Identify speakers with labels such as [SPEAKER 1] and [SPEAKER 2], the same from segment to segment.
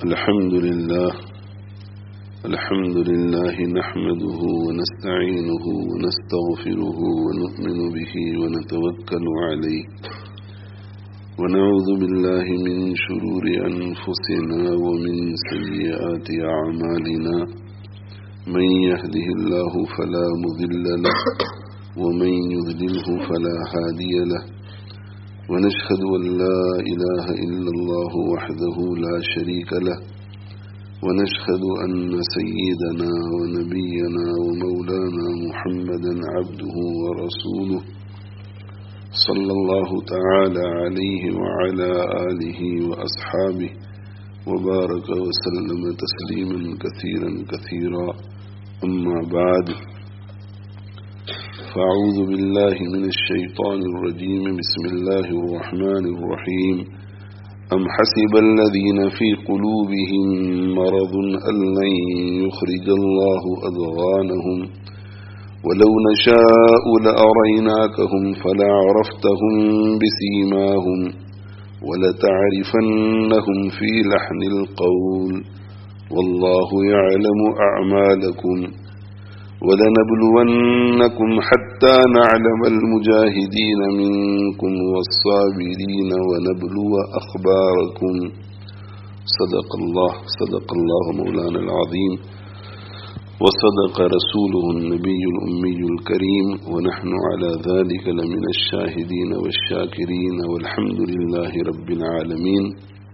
[SPEAKER 1] الحمد لله نحمده ونستعينه ونستغفره ونؤمن به ونتوكل عليه ونعوذ بالله من شرور أنفسنا ومن سيئات أعمالنا من يهده الله فلا مضل له ومن يضلله فلا هادي له ونشهد أن لا إله إلا الله وحده لا شريك له ونشهد أن سيدنا ونبينا ومولانا محمدا عبده ورسوله صلى الله تعالى عليه وعلى آله وأصحابه وبارك وسلم تسليما كثيرا أما بعد فأعوذ بالله من الشيطان الرجيم بسم الله الرحمن الرحيم أم حسب الذين في قلوبهم مرض أن لن يخرج الله أضغانهم ولو نشاء لأريناكهم فلعرفتهم بسيماهم ولتعرفنهم في لحن القول والله يعلم أعمالكم ولنبلونكم حتى نعلم المجاهدين منكم والصابرين ونبلو أخباركم صدق الله مولانا العظيم وصدق رسوله النبي الأمي الكريم ونحن على ذلك لمن الشاهدين والشاكرين والحمد لله رب العالمين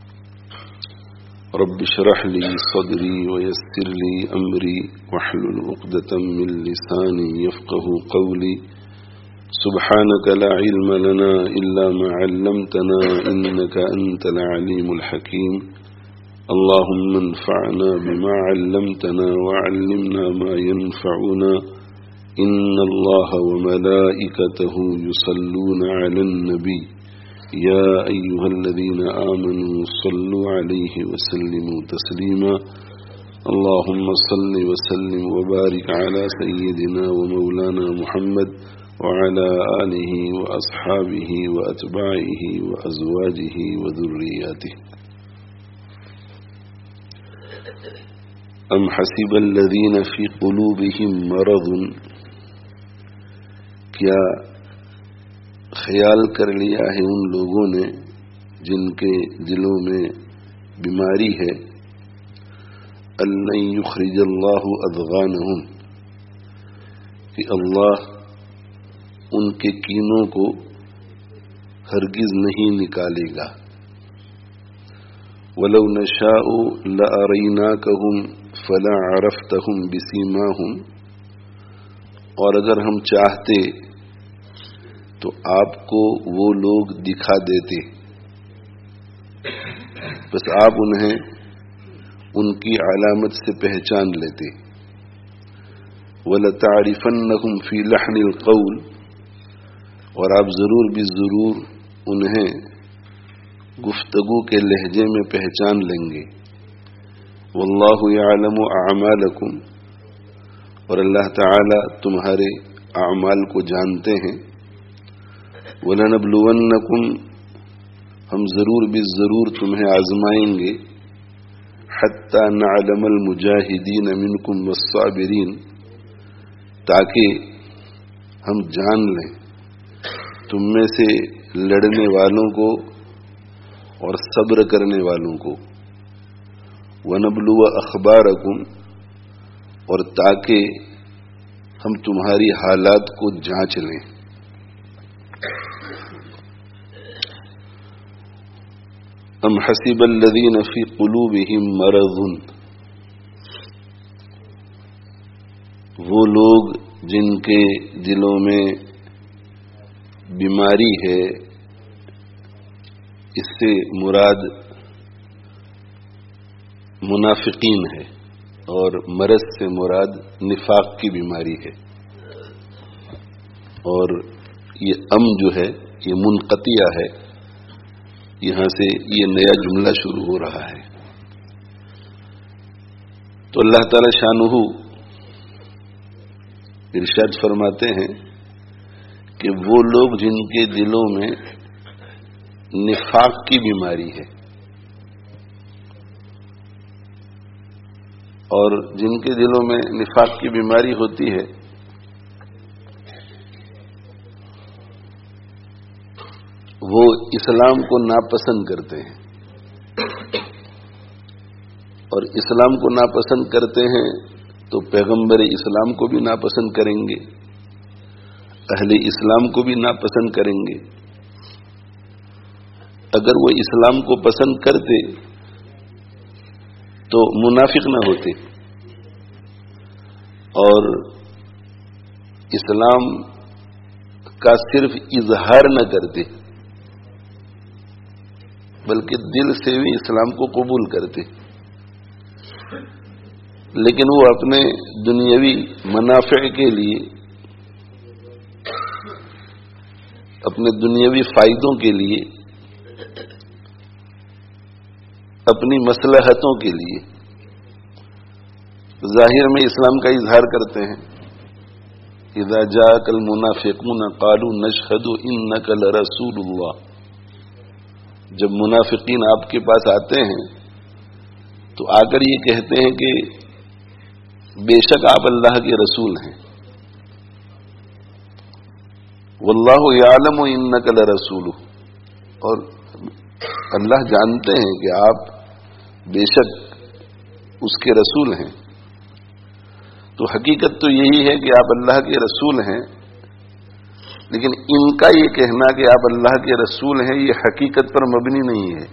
[SPEAKER 1] رب اشرح لي صدري ويسر لي أمري واحلل عقدة من لساني يفقه قولي سبحانك لا علم لنا إلا ما علمتنا إنك أنت العليم الحكيم اللهم انفعنا بما علمتنا وعلمنا ما ينفعنا إن الله وملائكته يصلون على النبي يا أيها الذين آمنوا صلوا عليه وسلموا تسليما اللهم صل وسلم وبارك على سيدنا ومولانا محمد وعلى آله وأصحابه وأتباعه وأزواجه وذرياته أم حسب الذين في قلوبهم مرض کیا خیال کر لیا ہے ان لوگوں نے جن کے دلوں میں بیماری ہے ان لن یخرج اللہ اضغانہم کہ اللہ ان کے کینوں کو ہرگز نہیں نکالے گا ولو نشاء لاریناکہم فلعرفتہم بسیماہم اور اگر ہم چاہتے تو آپ کو وہ لوگ دکھا دیتے بس آپ انہیں ان کی علامت سے پہچان لیتے وَلَتَعْرِفَنَّهُمْ فِي لَحْنِ الْقَوْلِ اور آپ ضرور بھی ضرور انہیں گفتگو کے لہجے میں پہچان لیں گے وَاللَّهُ يَعْلَمُ أَعْمَالَكُمْ اور اللہ تعالی تمہارے اعمال کو جانتے ہیں وَلَنَبْلُوَنَّكُمْ ہم ضرور بھی ضرور تمہیں آزمائیں گے حَتَّى نَعْلَمَ الْمُجَاهِدِينَ مِنْكُمْ وَالصَّابِرِينَ تاکہ ہم جان لیں تم میں سے لڑنے والوں کو اور صبر کرنے والوں کو وَنَبْلُوَ أَخْبَارَكُمْ اور تاکہ ہم تمہاری حالات کو جانچ لیں ام حسب الذین فی قلوبہم مرض وہ لوگ جن کے دلوں میں بیماری ہے اس سے مراد منافقین ہے اور مرض سے مراد نفاق کی بیماری ہے اور یہ جو ہے یہ منقطعہ ہے یہاں سے یہ نیا جملہ شروع ہو رہا ہے تو اللہ تعالی شانہ ارشاد فرماتے ہیں کہ وہ لوگ جن کے دلوں میں نفاق کی بیماری ہے اور جن کے دلوں میں نفاق کی بیماری ہوتی ہے وہ اسلام کو ناپسند کرتے ہیں، اور اسلام کو ناپسند کرتے ہیں تو پیغمبر اسلام کو بھی ناپسند کریں گے، اہل اسلام کو بھی ناپسند کریں گے۔ اگر وہ اسلام کو پسند کرتے تو منافق نہ ہوتے اور اسلام کا صرف اظہار نہ کرتے بلکہ دل سے بھی اسلام کو قبول کرتے، لیکن وہ اپنے دنیاوی منافع کے لیے، اپنے دنیاوی فائدوں کے لیے، اپنی مصلحتوں کے لیے ظاہر میں اسلام کا اظہار کرتے ہیں۔ اذا جاءك المنافقون قالوا نشهد انك لرسول اللہ، جب منافقین آپ کے پاس آتے ہیں تو آ کر یہ کہتے ہیں کہ بے شک آپ اللہ کے رسول ہیں، واللہ یعلم انک لرسول، اور اللہ جانتے ہیں کہ آپ بے شک اس کے رسول ہیں۔ تو حقیقت تو یہی ہے کہ آپ اللہ کے رسول ہیں، لیکن ان کا یہ کہنا کہ آپ اللہ کے رسول ہیں یہ حقیقت پر مبنی نہیں ہے۔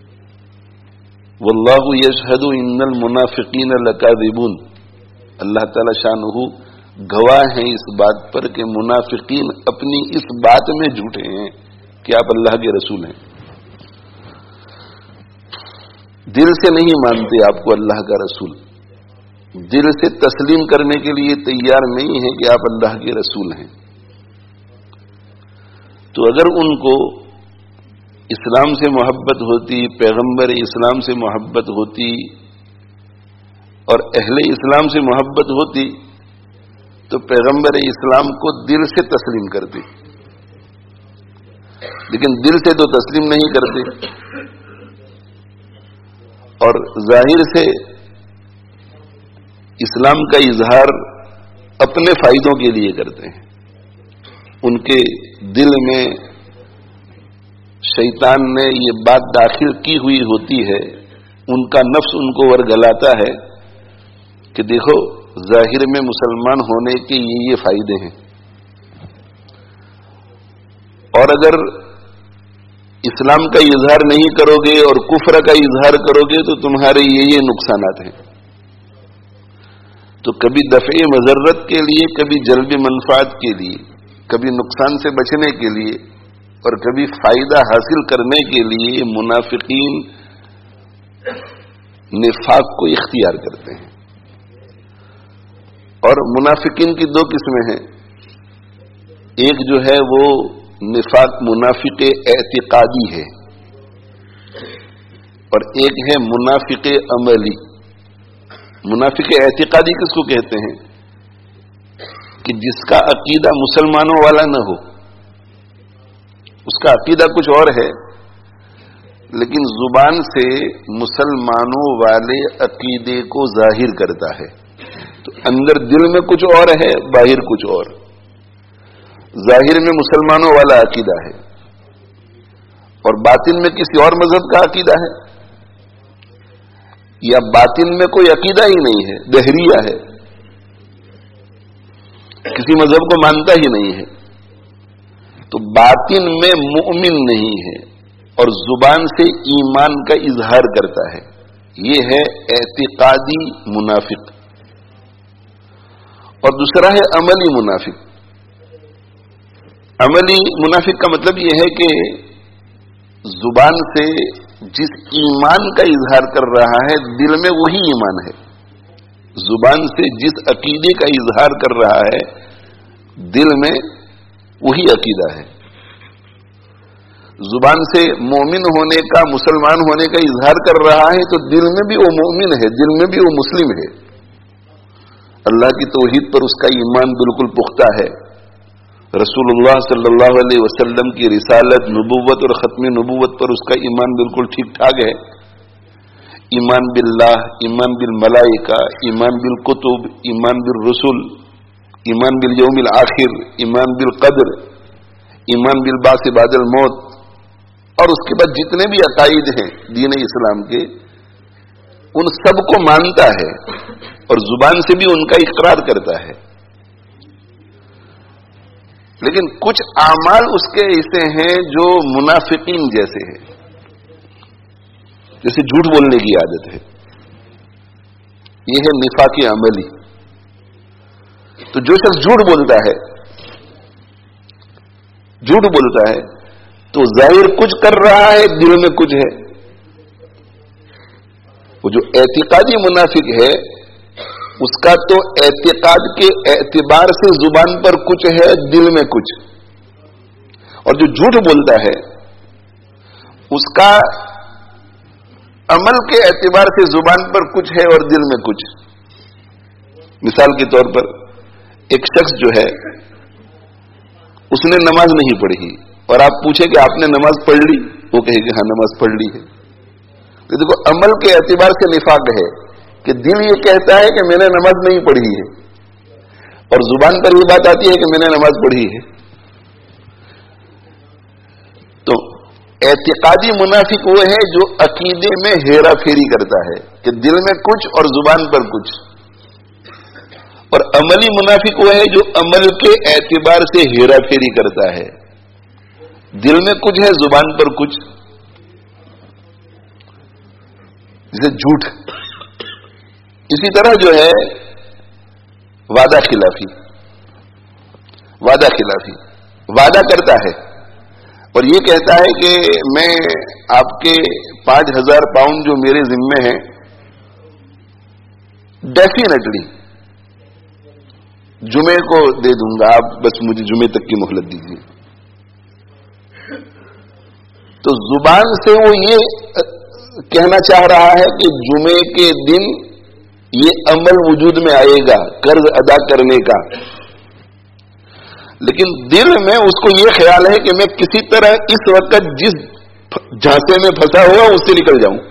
[SPEAKER 1] واللہ یشہد ان المنافقین لکاذبون، اللہ تعالی شانہ گواہ ہیں اس بات پر کہ منافقین اپنی اس بات میں جھوٹے ہیں کہ آپ اللہ کے رسول ہیں۔ دل سے نہیں مانتے آپ کو اللہ کا رسول، دل سے تسلیم کرنے کے لیے تیار نہیں ہے کہ آپ اللہ کے رسول ہیں۔ تو اگر ان کو اسلام سے محبت ہوتی، پیغمبر اسلام سے محبت ہوتی اور اہل اسلام سے محبت ہوتی تو پیغمبر اسلام کو دل سے تسلیم کرتے، لیکن دل سے تو تسلیم نہیں کرتے اور ظاہر سے اسلام کا اظہار اپنے فائدوں کے لیے کرتے ہیں۔ ان کے دل میں شیطان نے یہ بات داخل کی ہوئی ہوتی ہے، ان کا نفس ان کو ورگلاتا ہے کہ دیکھو ظاہر میں مسلمان ہونے کے یہ فائدے ہیں، اور اگر اسلام کا اظہار نہیں کرو گے اور کفر کا اظہار کرو گے تو تمہارے یہ نقصانات ہیں۔ تو کبھی دفع مضرت کے لیے، کبھی جلب منفعت کے لیے، کبھی نقصان سے بچنے کے لیے اور کبھی فائدہ حاصل کرنے کے لیے منافقین نفاق کو اختیار کرتے ہیں۔ اور منافقین کی دو قسمیں ہیں، ایک جو ہے وہ نفاق منافق اعتقادی ہے اور ایک ہے منافق عملی۔ منافق اعتقادی کس کو کہتے ہیں؟ کہ جس کا عقیدہ مسلمانوں والا نہ ہو، اس کا عقیدہ کچھ اور ہے لیکن زبان سے مسلمانوں والے عقیدے کو ظاہر کرتا ہے، تو اندر دل میں کچھ اور ہے، باہر کچھ اور۔ ظاہر میں مسلمانوں والا عقیدہ ہے اور باطن میں کسی اور مذہب کا عقیدہ ہے، یا باطن میں کوئی عقیدہ ہی نہیں ہے، دہریہ ہے، کسی مذہب کو مانتا ہی نہیں ہے، تو باطن میں مؤمن نہیں ہے اور زبان سے ایمان کا اظہار کرتا ہے، یہ ہے اعتقادی منافق۔ اور دوسرا ہے عملی منافق۔ عملی منافق کا مطلب یہ ہے کہ زبان سے جس ایمان کا اظہار کر رہا ہے دل میں وہی ایمان ہے، زبان سے جس عقیدے کا اظہار کر رہا ہے دل میں وہی عقیدہ ہے۔ زبان سے مومن ہونے کا، مسلمان ہونے کا اظہار کر رہا ہے تو دل میں بھی وہ مومن ہے، دل میں بھی وہ مسلم ہے، اللہ کی توحید پر اس کا ایمان بالکل پختہ ہے، رسول اللہ صلی اللہ علیہ وسلم کی رسالت، نبوت اور ختم نبوت پر اس کا ایمان بالکل ٹھیک ٹھاک ہے۔ ایمان باللہ، ایمان بالملائکہ، ایمان بالکتب، ایمان بالرسل، ایمان بالیوم الآخر، ایمان بالقدر، ایمان بالبعث بعد الموت، اور اس کے بعد جتنے بھی عقائد ہیں دین اسلام کے، ان سب کو مانتا ہے اور زبان سے بھی ان کا اقرار کرتا ہے. لیکن کچھ اعمال اس کے ایسے ہیں جو منافقین جیسے ہیں، جیسے جھوٹ بولنے کی عادت ہے، یہ ہے نفاق عملی. تو جو شخص جھوٹ بولتا ہے تو ظاہر کچھ کر رہا ہے، دل میں کچھ ہے. وہ جو اعتقادی منافق ہے اس کا تو اعتقاد کے اعتبار سے زبان پر کچھ ہے، دل میں کچھ. اور جو جھوٹ بولتا ہے اس کا عمل کے اعتبار سے زبان پر کچھ ہے اور دل میں کچھ. مثال کے طور پر ایک شخص جو ہے اس نے نماز نہیں پڑھی اور آپ پوچھیں کہ آپ نے نماز پڑھ لی، وہ کہے کہ ہاں نماز پڑھ لی ہے. تو دیکھو عمل کے اعتبار سے نفاق ہے کہ دل یہ کہتا ہے کہ میں نے نماز نہیں پڑھی ہے اور زبان پر یہ بات آتی ہے کہ میں نے نماز پڑھی ہے. تو اعتقادی منافق وہ ہے جو عقیدے میں ہیرا پھیری کرتا ہے کہ دل میں کچھ اور زبان پر کچھ. اور عملی منافق وہ ہے جو عمل کے اعتبار سے ہیرا پھیری کرتا ہے، دل میں کچھ ہے زبان پر کچھ. جیسے جھوٹ. اسی طرح جو ہے وعدہ خلافی وعدہ کرتا ہے اور یہ کہتا ہے کہ میں آپ کے 5,000 پاؤنڈ جو میرے ذمے ہیں ڈیفینیٹلی جمعے کو دے دوں گا، آپ بس مجھے جمعے تک کی مہلت دیجیے. تو زبان سے وہ یہ کہنا چاہ رہا ہے کہ جمعے کے دن یہ عمل وجود میں آئے گا قرض ادا کرنے کا، لیکن دل میں اس کو یہ خیال ہے کہ میں کسی طرح اس وقت جس جھانسے میں پھنسا ہوا اس سے نکل جاؤں.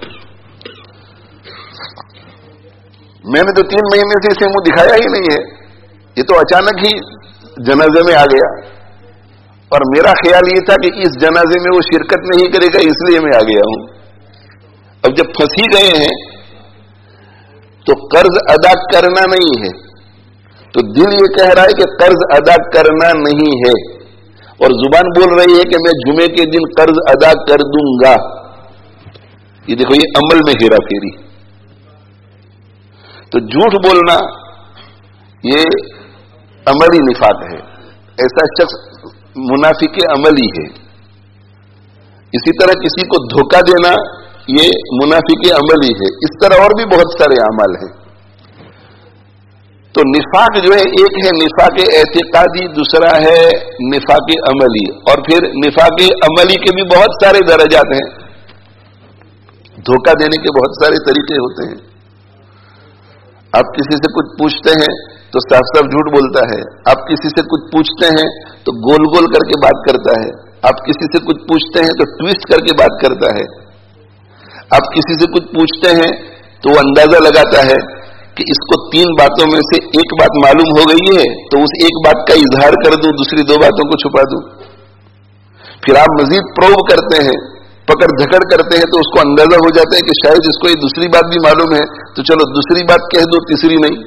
[SPEAKER 1] میں نے تو 3 مہینے سے اسے منہ دکھایا ہی نہیں ہے، یہ تو اچانک ہی جنازے میں آ گیا اور میرا خیال یہ تھا کہ اس جنازے میں وہ شرکت نہیں کرے گا، اس لیے میں آ گیا ہوں. اب جب پھنسی گئے ہیں تو قرض ادا کرنا نہیں ہے، تو دل یہ کہہ رہا ہے کہ قرض ادا کرنا نہیں ہے اور زبان بول رہی ہے کہ میں جمعے کے دن قرض ادا کر دوں گا. یہ دیکھو یہ عمل میں ہیرا پھیری. تو جھوٹ بولنا یہ عملی نفاق ہے، ایسا شخص منافق عملی ہے. اسی طرح کسی کو دھوکہ دینا یہ منافق عملی ہے. اس طرح اور بھی بہت سارے اعمال ہیں. تو نفاق جو ہے ایک ہے نفاق اعتقادی، دوسرا ہے نفاق عملی، اور پھر نفاق عملی کے بھی بہت سارے درجات ہیں. دھوکہ دینے کے بہت سارے طریقے ہوتے ہیں. آپ کسی سے کچھ پوچھتے ہیں تو صاف صاف جھوٹ بولتا ہے، آپ کسی سے کچھ پوچھتے ہیں تو گول گول کر کے بات کرتا ہے، آپ کسی سے کچھ پوچھتے ہیں تو ٹویسٹ کر کے بات کرتا ہے، آپ کسی سے کچھ پوچھتے ہیں تو وہ اندازہ لگاتا ہے کہ اس کو 3 باتوں میں سے ایک بات معلوم ہو گئی ہے تو اس ایک بات کا اظہار کر دوں، دوسری 2 باتوں کو چھپا دوں. پھر آپ مزید پروب کرتے ہیں، پکڑ دھکڑ کرتے ہیں تو اس کو اندازہ ہو جاتا ہے کہ شاید اس کو یہ دوسری بات بھی معلوم ہے تو چلو دوسری بات کہہ دو، تیسری نہیں.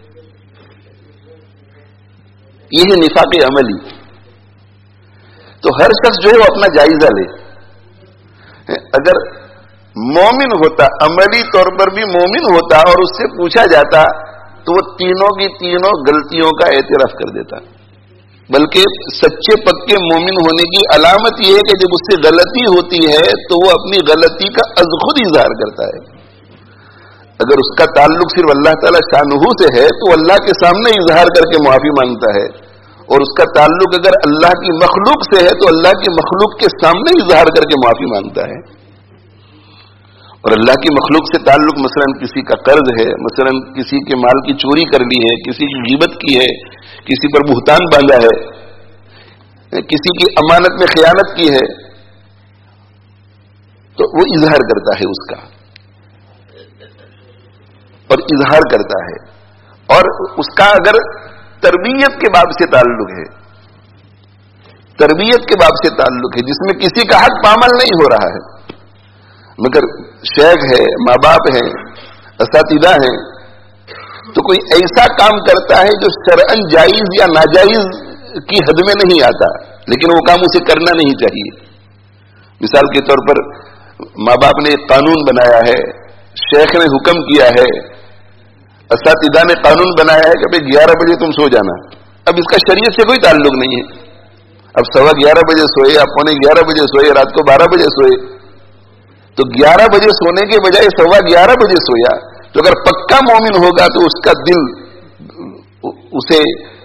[SPEAKER 1] یہ ہے نفاق عملی. تو ہر شخص جو ہے وہ اپنا جائزہ لے. اگر مومن ہوتا، عملی طور پر بھی مومن ہوتا اور اس سے پوچھا جاتا تو وہ تینوں کی تینوں غلطیوں کا اعتراف کر دیتا. بلکہ سچے پکے مومن ہونے کی علامت یہ ہے کہ جب اس سے غلطی ہوتی ہے تو وہ اپنی غلطی کا از خود اظہار کرتا ہے. اگر اس کا تعلق صرف اللہ تعالی شانہ سے ہے تو اللہ کے سامنے اظہار کر کے معافی مانگتا ہے، اور اس کا تعلق اگر اللہ کی مخلوق سے ہے تو اللہ کی مخلوق کے سامنے اظہار کر کے معافی مانگتا ہے. اور اللہ کی مخلوق سے تعلق مثلا کسی کا قرض ہے، مثلا کسی کے مال کی چوری کر لی ہے، کسی کی غیبت کی ہے، کسی پر بہتان باندھا ہے، کسی کی امانت میں خیانت کی ہے، تو وہ اظہار کرتا ہے اس کا. اور اظہار کرتا ہے، اور اس کا اگر تربیت کے باب سے تعلق ہے، تربیت کے باب سے تعلق ہے جس میں کسی کا حق پامال نہیں ہو رہا ہے، مگر شیخ ہے، ماں باپ ہیں، اساتذہ ہیں، تو کوئی ایسا کام کرتا ہے جو شرعاً جائز یا ناجائز کی حد میں نہیں آتا، لیکن وہ کام اسے کرنا نہیں چاہیے۔ مثال کے طور پر ماں باپ نے ایک قانون بنایا ہے، شیخ نے حکم کیا ہے، اساتذہ نے قانون بنایا ہے کہ بھئی 11 بجے تم سو جانا۔ اب اس کا شریعت سے کوئی تعلق نہیں ہے، اب 11:15 بجے سوئے، آپ 11:15 بجے سوئے، رات کو 12 بجے سوئے، تو 11 بجے سونے کے بجائے 11:15 بجے سویا، تو اگر پکا مومن ہوگا تو اس کا دل اسے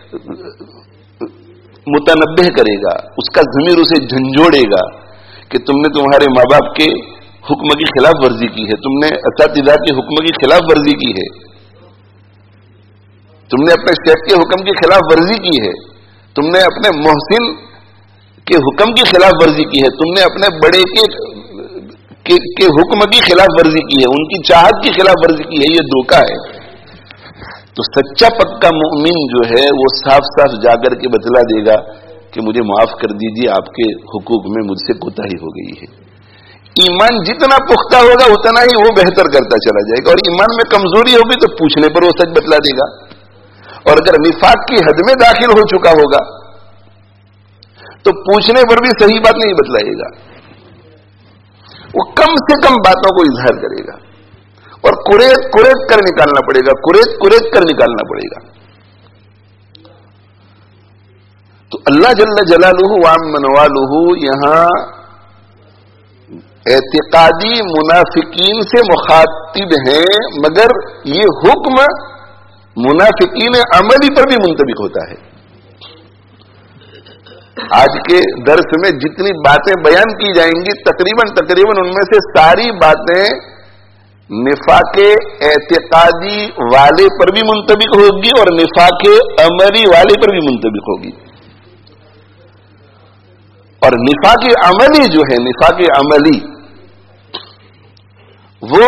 [SPEAKER 1] متنبہ کرے گا، اس کا ضمیر اسے جھنجھوڑے گا کہ تم نے تمہارے ماں باپ کے حکم کی خلاف ورزی کی ہے، تم نے اساتذہ کے حکم کی خلاف ورزی کی ہے، تم نے اپنے شیخ کے حکم کی خلاف ورزی کی ہے، تم نے اپنے محسن کے حکم کی خلاف ورزی کی ہے، تم نے اپنے بڑے کے حکم کی خلاف ورزی کی ہے، ان کی چاہت کی خلاف ورزی کی ہے، یہ دھوکہ ہے۔ تو سچا پکا مومن جو ہے وہ صاف صاف جا کر کے بتلا دے گا کہ مجھے معاف کر دیجیے، آپ کے حقوق میں مجھ سے کوتاہی ہو گئی ہے۔ ایمان جتنا پختہ ہوگا اتنا ہی وہ بہتر کرتا چلا جائے گا، اور ایمان میں کمزوری ہوگی تو پوچھنے پر وہ سچ بتلا دے گا، اور اگر نفاق کی حد میں داخل ہو چکا ہوگا تو پوچھنے پر بھی صحیح بات نہیں بتلائے گا، وہ کم سے کم باتوں کو اظہار کرے گا، اور کوریت کر نکالنا پڑے گا، کوریت کر نکالنا پڑے گا۔ تو اللہ جل جلالہ وعم نوالہ یہاں اعتقادی منافقین سے مخاطب ہیں، مگر یہ حکم منافقین عملی پر بھی منطبق ہوتا ہے۔ آج کے درس میں جتنی باتیں بیان کی جائیں گی تقریباً ان میں سے ساری باتیں نفاق اعتقادی والے پر بھی منطبق ہوگی اور نفاق عملی والے پر بھی منطبق ہوگی۔ اور نفاق عملی جو ہے، نفاق عملی وہ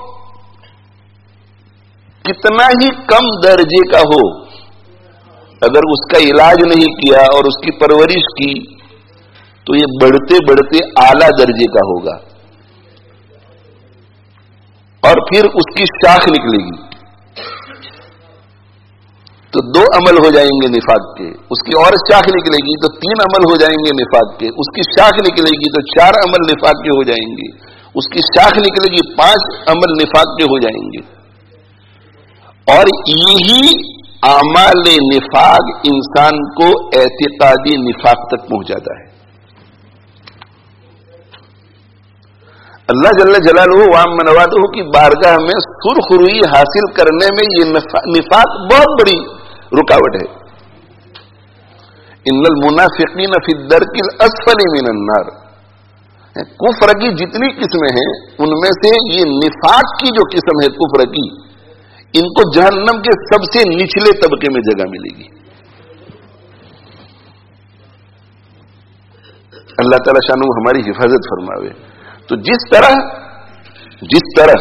[SPEAKER 1] کتنا ہی کم درجے کا ہو، اگر اس کا علاج نہیں کیا اور اس کی پرورش کی تو یہ بڑھتے بڑھتے اعلی درجے کا ہوگا، اور پھر اس کی شاخ نکلے گی تو 2 عمل ہو جائیں گے نفاق کے، اس کی اور شاخ نکلے گی تو 3 عمل ہو جائیں گے نفاق کے، اس کی شاخ نکلے گی تو 4 عمل نفاق کے ہو جائیں گے، اس کی شاخ نکلے گی 5 عمل نفاق کے ہو جائیں گے، اور یہی اعمال نفاق انسان کو اعتقادی نفاق تک پہنچاتا ہے۔ اللہ جل جلالہ وعم نوالہ کی بارگاہ میں سرخ روئی حاصل کرنے میں یہ نفاق بہت بڑی رکاوٹ ہے۔ ان المنافقین فی الدرک الاسفل من النار، کفر کی جتنی قسمیں ہیں ان میں سے یہ نفاق کی جو قسم ہے کفر کی، ان کو جہنم کے سب سے نچلے طبقے میں جگہ ملے گی۔ اللہ تعالی شانہ ہماری حفاظت فرماوے۔ تو جس طرح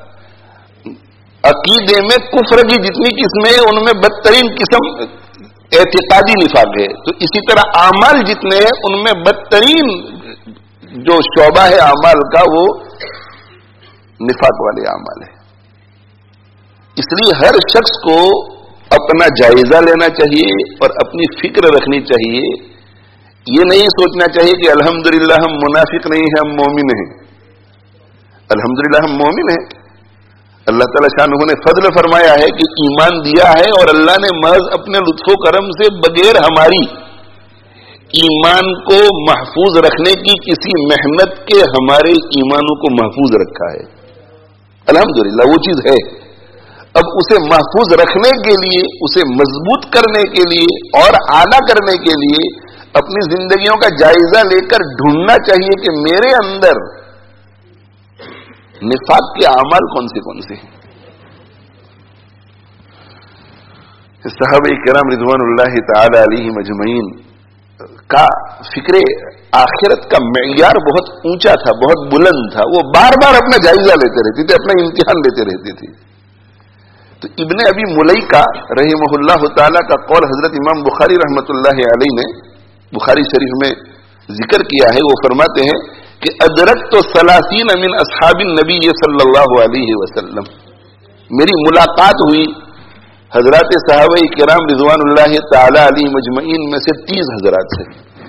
[SPEAKER 1] عقیدے میں کفر کی جتنی قسمیں ہیں ان میں بدترین قسم اعتقادی نفاق ہے، تو اسی طرح اعمال جتنے ہیں ان میں بدترین جو شعبہ ہے اعمال کا وہ نفاق والے اعمال ہے۔ اس لیے ہر شخص کو اپنا جائزہ لینا چاہیے اور اپنی فکر رکھنی چاہیے، یہ نہیں سوچنا چاہیے کہ الحمدللہ ہم منافق نہیں ہیں، ہم مومن ہیں۔ الحمدللہ ہم مومن ہیں، اللہ تعالی شانہ نے فضل فرمایا ہے کہ ایمان دیا ہے، اور اللہ نے محض اپنے لطف و کرم سے بغیر ہماری ایمان کو محفوظ رکھنے کی کسی محنت کے ہمارے ایمانوں کو محفوظ رکھا ہے۔ الحمدللہ وہ چیز ہے، اب اسے محفوظ رکھنے کے لیے، اسے مضبوط کرنے کے لیے اور اعلیٰ کرنے کے لیے اپنی زندگیوں کا جائزہ لے کر ڈھونڈنا چاہیے کہ میرے اندر نفاق کے اعمال کون سے ہیں۔ صحابہ کرام رضوان اللہ تعالی علیہم اجمعین کا فکر آخرت کا معیار بہت اونچا تھا، بہت بلند تھا. وہ بار بار اپنا جائزہ لیتے رہتے تھے، اپنا امتحان لیتے رہتے تھے. تو ابن ابی ملیکہ رحمہ اللہ تعالی کا قول حضرت امام بخاری رحمۃ اللہ علیہ نے بخاری شریف میں ذکر کیا ہے. وہ فرماتے ہیں کہ ادرکت 30 من اصحاب النبی صلی اللہ علیہ وسلم، میری ملاقات ہوئی حضرات صحابہ کرام رضوان اللہ تعالی علیہ مجمعین میں سے 30 حضرات سے.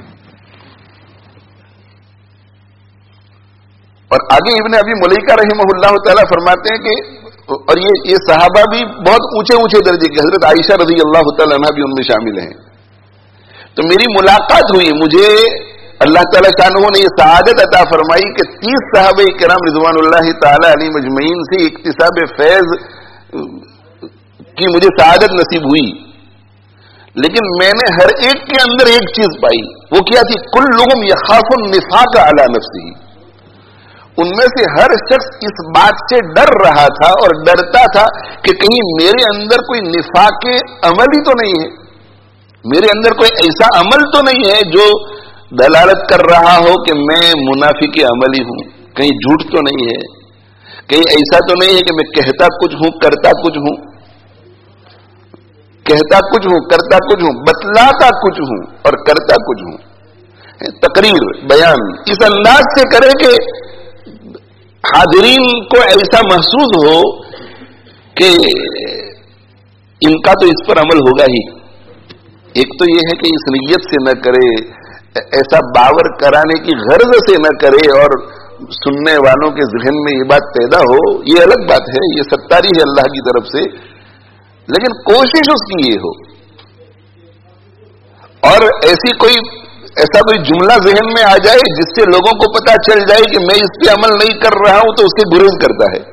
[SPEAKER 1] اور آگے ابن ابی ملیکہ رحمہ اللہ تعالی فرماتے ہیں کہ اور یہ صحابہ بھی بہت اونچے اونچے درجے کے، حضرت عائشہ رضی اللہ تعالی عنہا بھی ان میں شامل ہیں. تو میری ملاقات ہوئی، مجھے اللہ تعالی شانہ نے یہ سعادت عطا فرمائی کہ 30 صحابہ کرام رضوان اللہ تعالی علیہ مجمعین سے اکتساب فیض کی مجھے سعادت نصیب ہوئی. لیکن میں نے ہر ایک کے اندر ایک چیز پائی، وہ کیا تھی؟ کلہم یخاف النفاق علی نفسہ. ان میں سے ہر شخص اس بات سے ڈر رہا تھا اور ڈرتا تھا کہ کہیں میرے اندر کوئی نفاق عملی تو نہیں ہے، میرے اندر کوئی ایسا عمل تو نہیں ہے جو دلالت کر رہا ہو کہ میں منافق عملی ہوں. کہیں جھوٹ تو نہیں ہے، کہیں ایسا تو نہیں ہے کہ میں کہتا کچھ ہوں کرتا کچھ ہوں، کہتا کچھ ہوں کرتا کچھ ہوں، بتلاتا کچھ ہوں اور کرتا کچھ ہوں. تقریر بیان اس انداز سے کرے کہ حاضرین کو ایسا محسوس ہو کہ ان کا تو اس پر عمل ہوگا ہی. ایک تو یہ ہے کہ اس نیت سے نہ کرے، ایسا باور کرانے کی غرض سے نہ کرے اور سننے والوں کے ذہن میں یہ بات پیدا ہو، یہ الگ بات ہے، یہ ستاری ہے اللہ کی طرف سے. لیکن کوشش اس کی یہ ہو، اور ایسا کوئی جملہ ذہن میں آ جائے جس سے لوگوں کو پتا چل جائے کہ میں اس پہ عمل نہیں کر رہا ہوں، تو اس سے گریز کرتا ہے.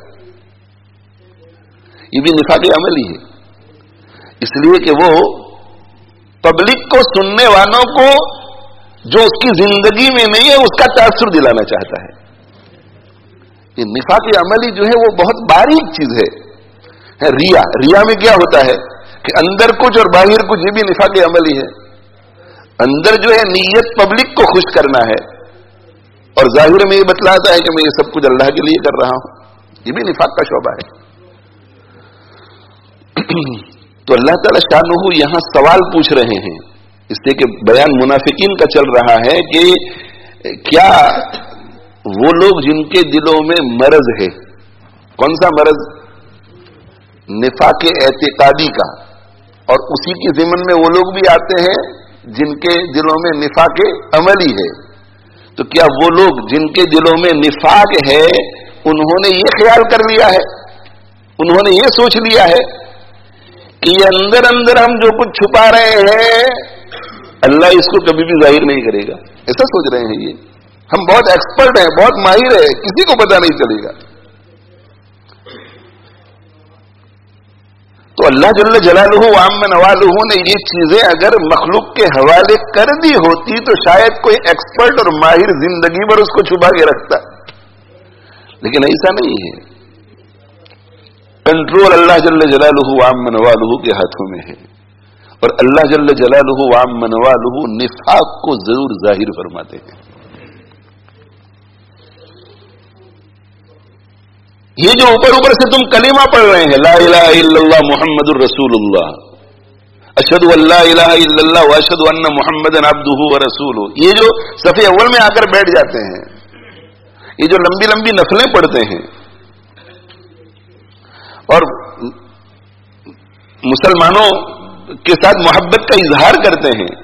[SPEAKER 1] یہ بھی نفاق عمل ہی ہے، اس لیے کہ وہ پبلک کو، سننے والوں کو جو اس کی زندگی میں نہیں ہے اس کا تاثر دلانا چاہتا ہے. یہ نفاق عملی جو ہے وہ بہت باریک چیز ہے. ریا میں کیا ہوتا ہے کہ اندر کچھ اور باہر کچھ، یہ بھی نفاق عملی ہے. اندر جو ہے نیت پبلک کو خوش کرنا ہے، اور ظاہر میں یہ بتلاتا ہے کہ میں یہ سب کچھ اللہ کے لیے کر رہا ہوں. یہ بھی نفاق کا شعبہ ہے. تو اللہ تعالی شانہ یہاں سوال پوچھ رہے ہیں اس سے کہ بیان منافقین کا چل رہا ہے کہ کیا وہ لوگ جن کے دلوں میں مرض ہے، کون سا مرض؟ نفاق اعتقادی کا، اور اسی کی ضمن میں وہ لوگ بھی آتے ہیں جن کے دلوں میں نفاق عملی ہے. تو کیا وہ لوگ جن کے دلوں میں نفاق ہے انہوں نے یہ خیال کر لیا ہے، انہوں نے یہ سوچ لیا ہے کہ یہ اندر اندر ہم جو کچھ چھپا رہے ہیں اللہ اس کو کبھی بھی ظاہر نہیں کرے گا؟ ایسا سوچ رہے ہیں یہ، ہم بہت ایکسپرٹ ہیں، بہت ماہر ہیں، کسی کو پتا نہیں چلے گا. تو اللہ جل جلالہ وعم نوالہ نے یہ چیزیں اگر مخلوق کے حوالے کر دی ہوتی تو شاید کوئی ایکسپرٹ اور ماہر زندگی بھر اس کو چھپا کے رکھتا. لیکن ایسا نہیں ہے. کنٹرول اللہ جل جلالہ وعم نوالہ کے ہاتھوں میں ہے، اور اللہ جل جلالہ وعم نوالہ نفاق کو ضرور ظاہر فرماتے ہیں. یہ جو اوپر سے تم کلمہ پڑھ رہے ہیں، لا الہ الا اللہ محمد الرسول اللہ، اشہد ان لا الہ الا اللہ واشہد ان محمدا عبدہ ورسولہ، یہ جو صفحے اول میں آ کر بیٹھ جاتے ہیں، یہ جو لمبی لمبی نفلیں پڑھتے ہیں اور مسلمانوں کے ساتھ محبت کا اظہار کرتے ہیں،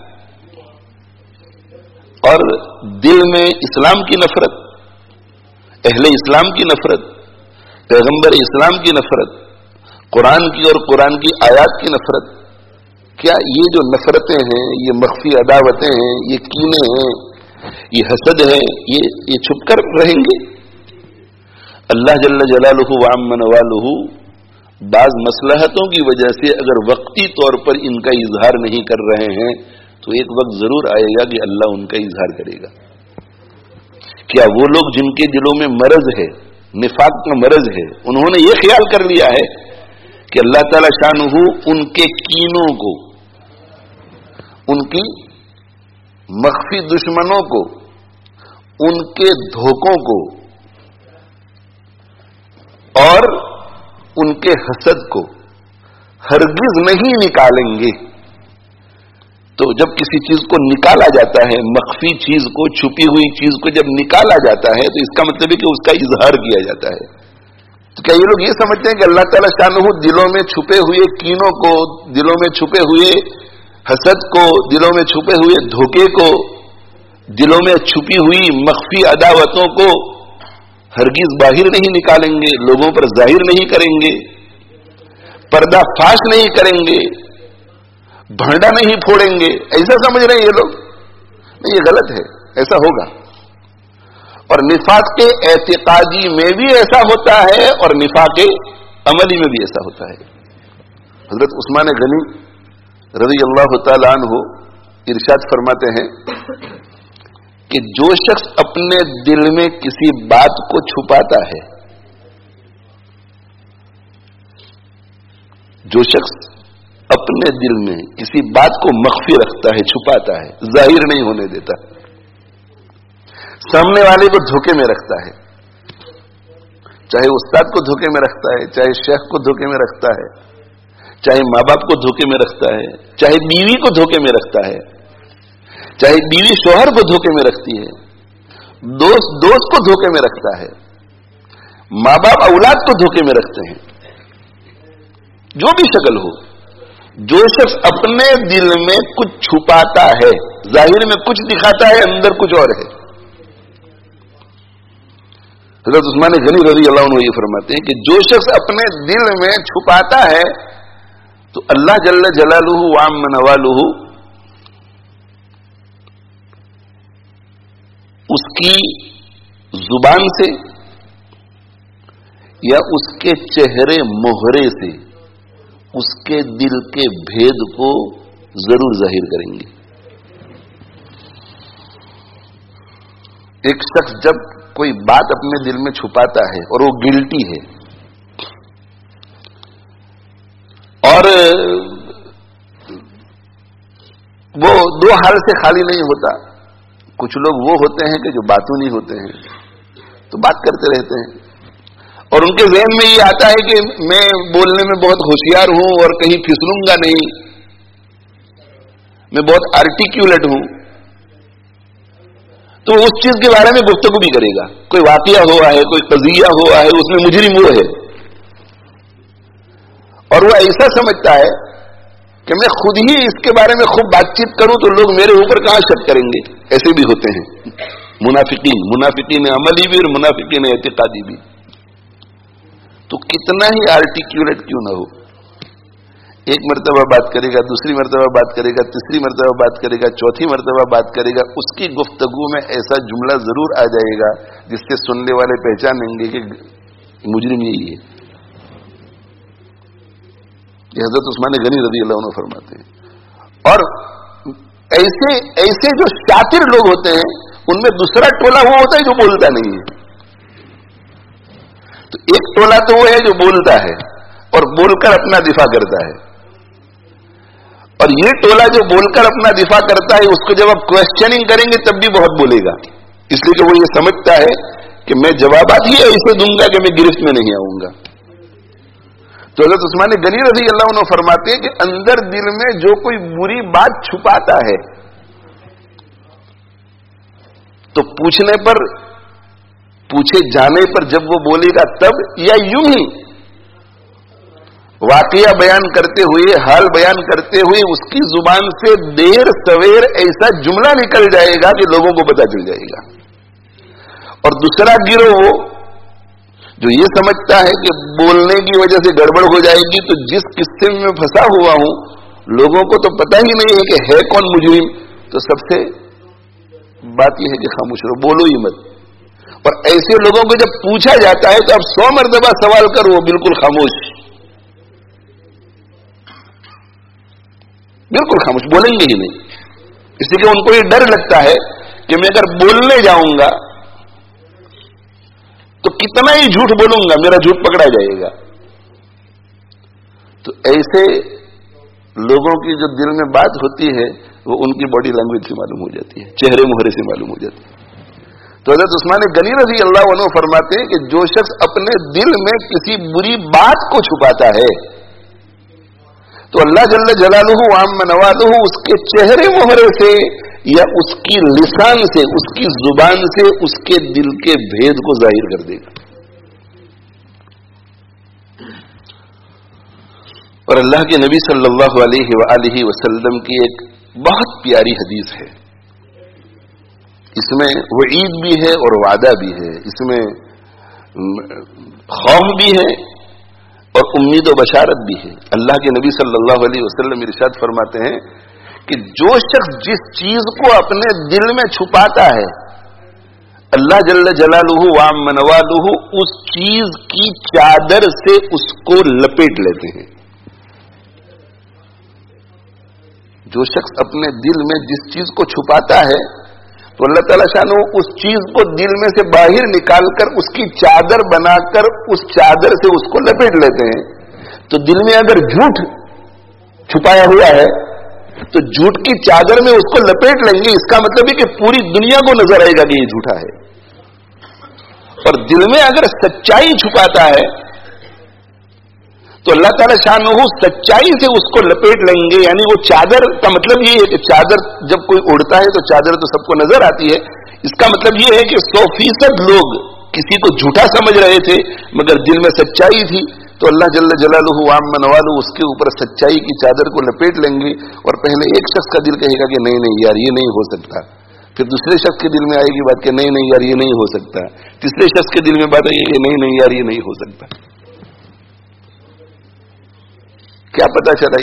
[SPEAKER 1] اور دل میں اسلام کی نفرت، اہل اسلام کی نفرت، پیغمبر اسلام کی نفرت، قرآن کی اور قرآن کی آیات کی نفرت، کیا یہ جو نفرتیں ہیں، یہ مخفی عداوتیں ہیں، یہ کینے ہیں، یہ حسد ہے، یہ چھپ کر رہیں گے؟ اللہ جل جلالہ وعم نوالہ بعض مصلحتوں کی وجہ سے اگر وقتی طور پر ان کا اظہار نہیں کر رہے ہیں تو ایک وقت ضرور آئے گا کہ اللہ ان کا اظہار کرے گا. کیا وہ لوگ جن کے دلوں میں مرض ہے، نفاق کا مرض ہے، انہوں نے یہ خیال کر لیا ہے کہ اللہ تعالی شانہ ان کے کینوں کو، ان کی مخفی دشمنوں کو، ان کے دھوکوں کو اور ان کے حسد کو ہرگز نہیں نکالیں گے۔ تو جب کسی چیز کو نکالا جاتا ہے، مخفی چیز کو، چھپی ہوئی چیز کو جب نکالا جاتا ہے تو اس کا مطلب ہے کہ اس کا اظہار کیا جاتا ہے۔ تو کیا یہ لوگ یہ سمجھتے ہیں کہ اللہ تعالیٰ شانہ دلوں میں چھپے ہوئے کینوں کو، دلوں میں چھپے ہوئے حسد کو، دلوں میں چھپے ہوئے دھوکے کو، دلوں میں چھپی ہوئی مخفی عداوتوں کو ہرگز باہر نہیں نکالیں گے، لوگوں پر ظاہر نہیں کریں گے، پردہ فاش نہیں کریں گے، بھنڈا نہیں پھوڑیں گے؟ ایسا سمجھ رہے ہیں یہ لوگ؟ نہیں، یہ غلط ہے، ایسا ہوگا۔ اور نفاق کے اعتقادی میں بھی ایسا ہوتا ہے اور نفاق عملی میں بھی ایسا ہوتا ہے۔ حضرت عثمان غنی رضی اللہ تعالی عنہ ارشاد فرماتے ہیں کہ جو شخص اپنے دل میں کسی بات کو چھپاتا ہے، جو شخص اپنے دل میں کسی بات کو مخفی رکھتا ہے، چھپاتا ہے، ظاہر نہیں ہونے دیتا، سامنے والے کو دھوکے میں رکھتا ہے، چاہے استاد کو دھوکے میں رکھتا ہے، چاہے شیخ کو دھوکے میں رکھتا ہے، چاہے ماں باپ کو دھوکے میں رکھتا ہے، چاہے بیوی کو دھوکے میں رکھتا ہے، چاہے بیوی شوہر کو دھوکے میں رکھتی ہے، دوست کو دھوکے میں رکھتا ہے، ماں باپ اولاد کو دھوکے میں رکھتے ہیں، جو بھی شکل ہو، جو شخص اپنے دل میں کچھ چھپاتا ہے، ظاہر میں کچھ دکھاتا ہے، اندر کچھ اور ہے۔ حضرت عثمان غنی رضی اللہ عنہ یہ فرماتے ہیں کہ جو شخص اپنے دل میں چھپاتا ہے تو اللہ جل جلالہ وعم نوالہ اس کی زبان سے یا اس کے چہرے مہرے سے اس کے دل کے بھید کو ضرور ظاہر کریں گے۔ ایک شخص جب کوئی بات اپنے دل میں چھپاتا ہے اور وہ گلٹی ہے اور وہ دو حال سے خالی نہیں ہوتا، کچھ لوگ وہ ہوتے ہیں کہ جو باتوں نہیں ہوتے ہیں تو بات کرتے رہتے ہیں، اور ان کے ذہن میں یہ آتا ہے کہ میں بولنے میں بہت ہوشیار ہوں اور کہیں پھسلوں گا نہیں، میں بہت آرٹیکیولیٹ ہوں، تو اس چیز کے بارے میں گفتگو بھی کرے گا۔ کوئی واقعہ ہوا ہے، کوئی قضیہ ہوا ہے، اس میں مجرم وہ ہے، اور وہ ایسا سمجھتا ہے کہ میں خود ہی اس کے بارے میں خوب بات چیت کروں تو لوگ میرے اوپر کہاں شک کریں گے۔ ایسے بھی ہوتے ہیں منافقین عملی بھی اور منافقین اعتقادی بھی۔ تو کتنا ہی آرٹیکیولیٹ کیوں نہ ہو، ایک مرتبہ بات کرے گا، دوسری مرتبہ بات کرے گا، تیسری مرتبہ بات کرے گا، چوتھی مرتبہ بات کرے گا، اس کی گفتگو میں ایسا جملہ ضرور آ جائے گا جس سے سننے والے پہچانیں گے کہ مجرم یہی ہے۔ یہ حضرت عثمان غنی رضی اللہ عنہ فرماتے ہیں۔ اور ایسے جو شاطر لوگ ہوتے ہیں ان میں دوسرا ٹولہ وہ ہوتا ہے جو بولتا نہیں ہے۔ تو ایک ٹولہ تو وہ ہے جو بولتا ہے اور بول کر اپنا دفاع کرتا ہے، اور یہ ٹولہ جو بول کر اپنا دفاع کرتا ہے اس کو جب آپ کوشچننگ کریں گے تب بھی بہت بولے گا، اس لیے کہ وہ یہ سمجھتا ہے کہ میں جوابات ہی ایسے دوں گا کہ میں گرفت میں نہیں آؤں گا۔ تو حضرت عثمان غنی رضی اللہ عنہ فرماتے ہیں کہ اندر دل میں جو کوئی بری بات چھپاتا ہے تو پوچھے جانے پر جب وہ بولے گا تب، یا یوں ہی واقعہ بیان کرتے ہوئے، حال بیان کرتے ہوئے اس کی زبان سے دیر سویر ایسا جملہ نکل جائے گا کہ لوگوں کو پتہ چل جائے گا۔ اور دوسرا گروہ جو یہ سمجھتا ہے کہ بولنے کی وجہ سے گڑبڑ ہو جائے گی، تو جس قصے میں پھنسا ہوا ہوں لوگوں کو تو پتہ ہی نہیں ہے کہ ہے کون مجرم، تو سب سے بات یہ ہے کہ خاموش رہو، بولو ہی مت۔ اور ایسے لوگوں کو جب پوچھا جاتا ہے تو اب 100 مرتبہ سوال کرو، وہ بالکل خاموش، بالکل خاموش، بولیں گے ہی نہیں، اس لیے کہ ان کو یہ ڈر لگتا ہے کہ میں اگر بولنے جاؤں گا تو کتنا ہی جھوٹ بولوں گا، میرا جھوٹ پکڑا جائے گا۔ تو ایسے لوگوں کی جو دل میں بات ہوتی ہے وہ ان کی باڈی لینگویج سے معلوم ہو جاتی ہے، چہرے مہرے سے معلوم ہو جاتی ہے۔ تو حضرت عثمان غنی رضی اللہ عنہ فرماتے ہیں کہ جو شخص اپنے دل میں کسی بری بات کو چھپاتا ہے تو اللہ جل جلالہ وعم نوالہ اس کے چہرے مہرے سے یا اس کی لسان سے، اس کی زبان سے اس کے دل کے بھید کو ظاہر کر دے گا۔ اور اللہ کے نبی صلی اللہ علیہ وآلہ وسلم کی ایک بہت پیاری حدیث ہے، اس میں وعید بھی ہے اور وعدہ بھی ہے، اس میں خوف بھی ہے اور امید و بشارت بھی ہے۔ اللہ کے نبی صلی اللہ علیہ وسلم ارشاد فرماتے ہیں کہ جو شخص جس چیز کو اپنے دل میں چھپاتا ہے اللہ جل جلالہ وعم نوالہ اس چیز کی چادر سے اس کو لپیٹ لیتے ہیں۔ جو شخص اپنے دل میں جس چیز کو چھپاتا ہے تو اللہ تعالیٰ شان اس چیز کو دل میں سے باہر نکال کر اس کی چادر بنا کر اس چادر سے اس کو لپیٹ لیتے ہیں۔ تو دل میں اگر جھوٹ چھپایا ہوا ہے تو جھوٹ کی چادر میں اس کو لپیٹ لیں گے، اس کا مطلب ہے کہ پوری دنیا کو نظر آئے گا کہ یہ جھوٹا ہے۔ اور دل میں اگر سچائی چھپاتا ہے تو اللہ تعالیٰ شانہ سچائی سے اس کو لپیٹ لیں گے، یعنی وہ چادر کا مطلب یہ ہے کہ چادر جب کوئی اڑتا ہے تو چادر تو سب کو نظر آتی ہے، اس کا مطلب یہ ہے کہ 100% لوگ کسی کو جھوٹا سمجھ رہے تھے مگر دل میں سچائی تھی، تو اللہ جل جلالہ وعم نوالہ اس کے اوپر سچائی کی چادر کو لپیٹ لیں گے، اور پہلے ایک شخص کا دل کہے گا کہ نہیں نہیں یار یہ نہیں ہو سکتا، پھر دوسرے شخص کے دل میں آئے گی بات کہ نہیں نہیں یار یہ نہیں ہو سکتا، تیسرے شخص کے دل میں بات آئے گی کہ نہیں نہیں یار یہ نہیں ہو سکتا۔ کیا پتا چلا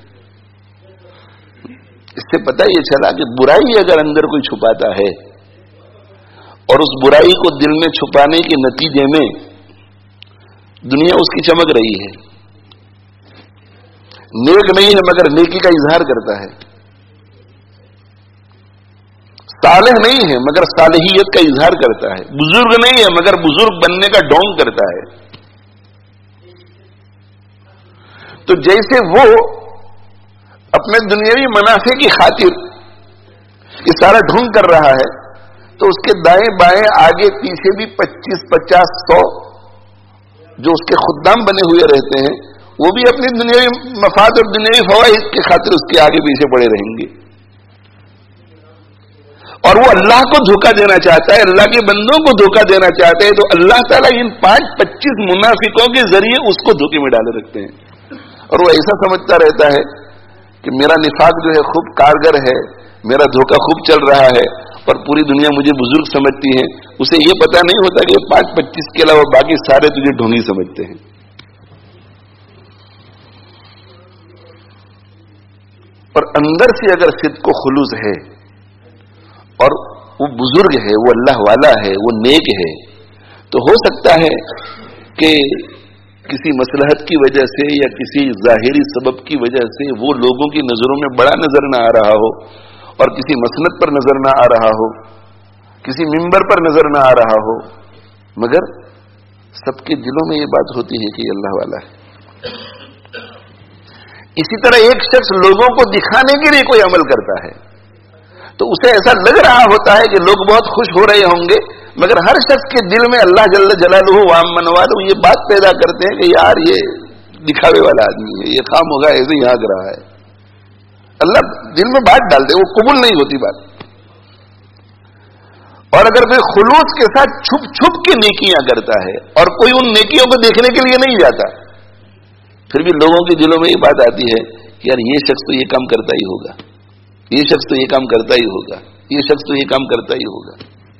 [SPEAKER 1] اس سے پتا یہ چلا کہ برائی اگر اندر کوئی چھپاتا ہے اور اس برائی کو دل میں چھپانے کے نتیجے میں دنیا اس کی چمک رہی ہے، نیک نہیں ہے مگر نیکی کا اظہار کرتا ہے، صالح نہیں ہے مگر صالحیت کا اظہار کرتا ہے، بزرگ نہیں ہے مگر بزرگ بننے کا ڈھونگ کرتا ہے۔ تو جیسے وہ اپنے دنیاوی منافع کی خاطر یہ سارا ڈھونگ کر رہا ہے تو اس کے دائیں بائیں آگے پیچھے بھی 25 50 100 جو اس کے خدام بنے ہوئے رہتے ہیں وہ بھی اپنی دنیاوی مفاد اور دنیاوی فوائد کی خاطر اس کے آگے پیچھے پڑے رہیں گے، اور وہ اللہ کو دھوکہ دینا چاہتا ہے، اللہ کے بندوں کو دھوکہ دینا چاہتے ہیں، تو اللہ تعالیٰ ان 5-25 منافقوں کے ذریعے اس کو دھوکے میں ڈالے رکھتے ہیں، اور وہ ایسا سمجھتا رہتا ہے کہ میرا نفاق جو ہے خوب کارگر ہے، میرا دھوکہ خوب چل رہا ہے اور پوری دنیا مجھے بزرگ سمجھتی ہے، اسے یہ پتا نہیں ہوتا کہ 5-25 کے علاوہ باقی سارے تجھے ڈھونگی سمجھتے ہیں۔ اور اندر سے اگر صدق و خلوص ہے اور وہ بزرگ ہے، وہ اللہ والا ہے، وہ نیک ہے، تو ہو سکتا ہے کہ کسی مصلحت کی وجہ سے یا کسی ظاہری سبب کی وجہ سے وہ لوگوں کی نظروں میں بڑا نظر نہ آ رہا ہو، اور کسی مسند پر نظر نہ آ رہا ہو، کسی منبر پر نظر نہ آ رہا ہو، مگر سب کے دلوں میں یہ بات ہوتی ہے کہ یہ اللہ والا ہے۔ اسی طرح ایک شخص لوگوں کو دکھانے کے لیے کوئی عمل کرتا ہے تو اسے ایسا لگ رہا ہوتا ہے کہ لوگ بہت خوش ہو رہے ہوں گے، مگر ہر شخص کے دل میں اللہ جل جلالہ وعم نوالہ یہ بات پیدا کرتے ہیں کہ یار یہ دکھاوے والا آدمی ہے، یہ خام ہوگا ایسے ہی آگ رہا ہے۔ اللہ دل میں بات ڈال دے، وہ قبول نہیں ہوتی بات۔ اور اگر کوئی خلوص کے ساتھ چھپ چھپ کے نیکیاں کرتا ہے اور کوئی ان نیکیوں کو دیکھنے کے لیے نہیں جاتا، پھر بھی لوگوں کے دلوں میں یہ بات آتی ہے کہ یار یہ شخص تو یہ کام کرتا ہی ہوگا، یہ شخص تو یہ کام کرتا ہی ہوگا، یہ شخص تو یہ کام کرتا ہی ہوگا۔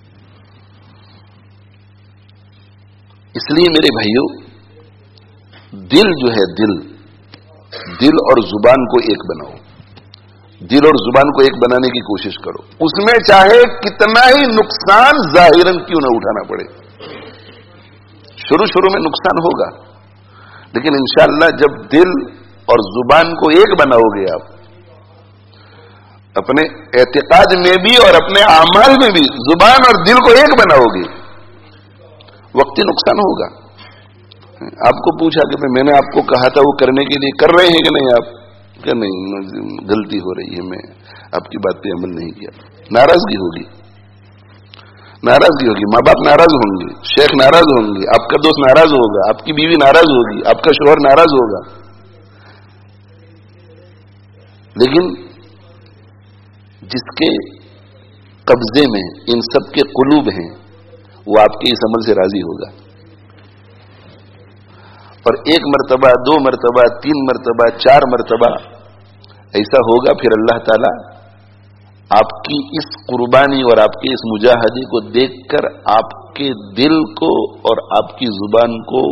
[SPEAKER 1] اس لیے میرے بھائیوں، دل جو ہے دل اور زبان کو ایک بناؤ، دل اور زبان کو ایک بنانے کی کوشش کرو، اس میں چاہے کتنا ہی نقصان ظاہراً کیوں نہ اٹھانا پڑے۔ شروع میں نقصان ہوگا، لیکن انشاءاللہ جب دل اور زبان کو ایک بناؤ گے، آپ اپنے اعتقاد میں بھی اور اپنے اعمال میں بھی زبان اور دل کو ایک بناؤ گے، وقتی نقصان ہوگا۔ آپ کو پوچھا کہ میں نے آپ کو کہا تھا وہ کرنے کے لیے کر رہے ہیں کہ نہیں، آپ کہ نہیں غلطی ہو رہی ہے، میں آپ کی بات پہ عمل نہیں کیا. ناراضگی ہوگی، ماں باپ ناراض ہوں گے، شیخ ناراض ہوں گے، آپ کا دوست ناراض ہوگا، آپ کی بیوی ناراض ہوگی، آپ کا شوہر ناراض ہوگا. لیکن جس کے قبضے میں ان سب کے قلوب ہیں وہ آپ کے اس عمل سے راضی ہوگا. اور 1 مرتبہ 2 مرتبہ 3 مرتبہ 4 مرتبہ ایسا ہوگا، پھر اللہ تعالی آپ کی اس قربانی اور آپ کے اس مجاہدے کو دیکھ کر آپ کے دل کو اور آپ کی زبان کو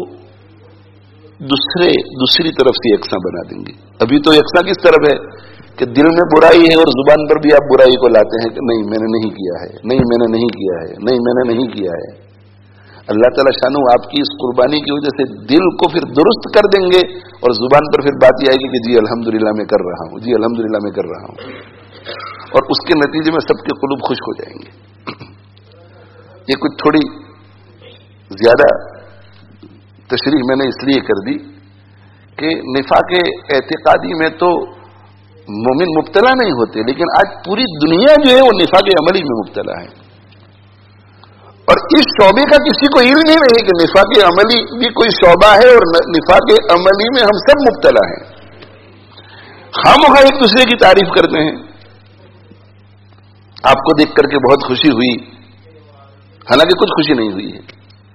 [SPEAKER 1] دوسری طرف سے یکساں بنا دیں گے. ابھی تو یکساں کس طرف ہے کہ دل میں برائی ہے اور زبان پر بھی آپ برائی کو لاتے ہیں کہ نہیں میں نے نہیں کیا ہے، نہیں میں نے نہیں کیا ہے، نہیں میں نے نہیں کیا ہے. اللہ تعالیٰ شانو آپ کی اس قربانی کی وجہ سے دل کو پھر درست کر دیں گے اور زبان پر پھر بات یہ آئے گی کہ جی الحمدللہ میں کر رہا ہوں، جی الحمدللہ میں کر رہا ہوں. اور اس کے نتیجے میں سب کے قلوب خوش ہو جائیں گے. یہ کچھ تھوڑی زیادہ تشریح میں نے اس لیے کر دی کہ نفاق اعتقادی میں تو مومن مبتلا نہیں ہوتے، لیکن آج پوری دنیا جو ہے وہ نفاق عملی میں مبتلا ہے. اور اس شعبے کا کسی کو علم ہی نہیں کہ نفاق عملی بھی کوئی شعبہ ہے اور نفاق عملی میں ہم سب مبتلا ہیں. خامخواہ ایک دوسرے کی تعریف کرتے ہیں. آپ کو دیکھ کر کے بہت خوشی ہوئی، حالانکہ کچھ خوشی نہیں ہوئی ہے.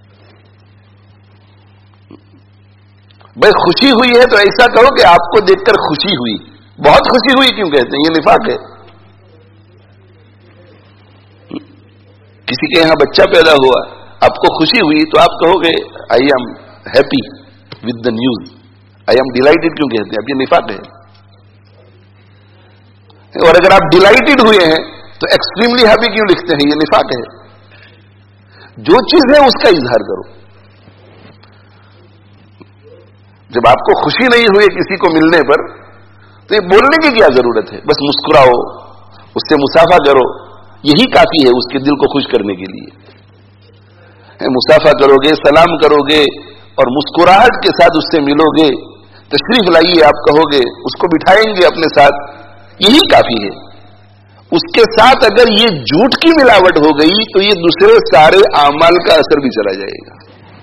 [SPEAKER 1] بھائی خوشی ہوئی ہے تو ایسا کہو کہ آپ کو دیکھ کر خوشی ہوئی. بہت خوشی ہوئی کیوں کہتے ہیں؟ یہ نفاق ہے. کسی کے یہاں بچہ پیدا ہوا، آپ کو خوشی ہوئی تو آپ کہو گے I am happy with the news, I am delighted کیوں کہتے ہیں؟ اب یہ نفاق ہے. اور اگر آپ ڈیلائٹڈ ہوئے ہیں تو ایکسٹریملی ہیپی کیوں لکھتے ہیں؟ یہ نفاق ہے. جو چیز ہے اس کا اظہار کرو. جب آپ کو خوشی نہیں ہوئی کسی کو ملنے پر تو یہ بولنے کی کیا ضرورت ہے؟ بس مسکراؤ، اس سے مصافحہ کرو، یہی کافی ہے اس کے دل کو خوش کرنے کے لیے. مصافحہ کرو گے، سلام کرو گے اور مسکراہٹ کے ساتھ اس سے ملو گے، تشریف لائیے آپ کہو گے، اس کو بٹھائیں گے اپنے ساتھ، یہی کافی ہے. اس کے ساتھ اگر یہ جھوٹ کی ملاوٹ ہو گئی تو یہ دوسرے سارے اعمال کا اثر بھی چلا جائے گا.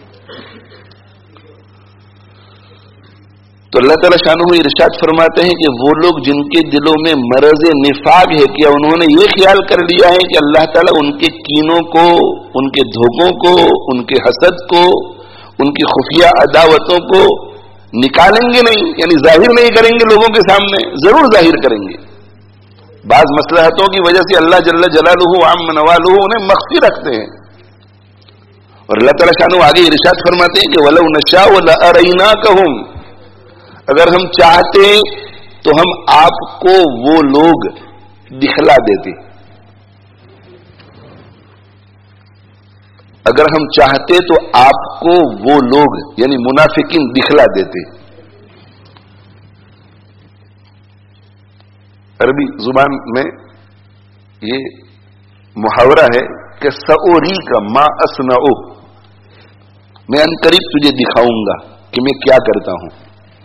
[SPEAKER 1] تو اللہ تعالیٰ شانہ ارشاد فرماتے ہیں کہ وہ لوگ جن کے دلوں میں مرض نفاق ہے، کیا انہوں نے یہ خیال کر لیا ہے کہ اللہ تعالیٰ ان کے کینوں کو، ان کے دھوکوں کو، ان کے حسد کو، ان کی خفیہ عداوتوں کو نکالیں گے نہیں، یعنی ظاہر نہیں کریں گے لوگوں کے سامنے؟ ضرور ظاہر کریں گے. بعض مصلحتوں کی وجہ سے اللہ جل جلالہ عم نوالہ انہیں مخفی رکھتے ہیں. اور اللہ تعالیٰ شانہ آگے ارشاد فرماتے ہیں کہ وَلَوْ نَشَاءُ لَأَرَيْنَاكَهُمْ، اگر ہم چاہتے تو ہم آپ کو وہ لوگ دکھلا دیتے. اگر ہم چاہتے تو آپ کو وہ لوگ یعنی منافقین دکھلا دیتے. عربی زبان میں یہ محاورہ ہے کہ سأوری کا ما اصنعو، میں ان قریب تجھے دکھاؤں گا کہ میں کیا کرتا ہوں.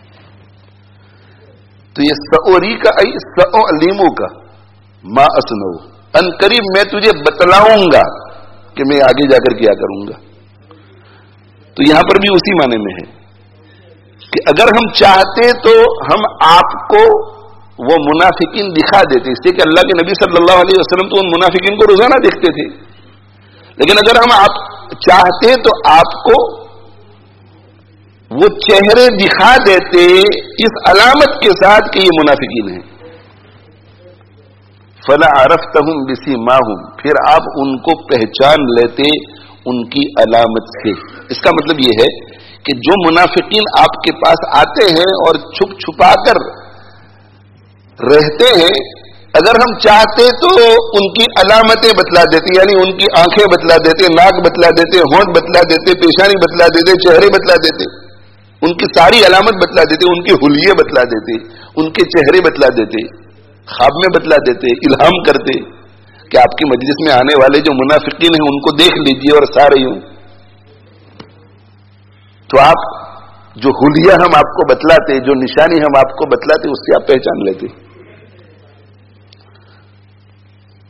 [SPEAKER 1] تو یہ سأوری کا ای سأعلمو کا ما اصنعو، ان قریب میں تجھے بتلاؤں گا کہ میں آگے جا کر کیا کروں گا. تو یہاں پر بھی اسی معنی میں ہے کہ اگر ہم چاہتے تو ہم آپ کو وہ منافقین دکھا دیتے، اس لیے کہ اللہ کے نبی صلی اللہ علیہ وسلم تو ان منافقین کو روزانہ دیکھتے تھے. لیکن اگر ہم آپ چاہتے تو آپ کو وہ چہرے دکھا دیتے اس علامت کے ساتھ کہ یہ منافقین ہیں. فلا عرفتہم بسیماہم، پھر آپ ان کو پہچان لیتے ان کی علامت سے. اس کا مطلب یہ ہے کہ جو منافقین آپ کے پاس آتے ہیں اور چھپ چھپا کر رہتے ہیں، اگر ہم چاہتے تو ان کی علامتیں بتلا دیتے، یعنی ان کی آنکھیں بتلا دیتے، ناک بتلا دیتے، ہونٹ بتلا دیتے، پیشانی بتلا دیتے، چہرے بتلا دیتے، ان کی ساری علامت بتلا دیتے، ان کے حلیے بتلا دیتے، ان کے چہرے بتلا دیتے، خواب میں بتلا دیتے، الہام کرتے کہ آپ کی مجلس میں آنے والے جو منافقین ہیں ان کو دیکھ لیجئے اور سارے ہوں. تو آپ جو حلیہ ہم آپ کو بتلاتے، جو نشانی ہم آپ کو بتلاتے، اس سے آپ پہچان لیتے.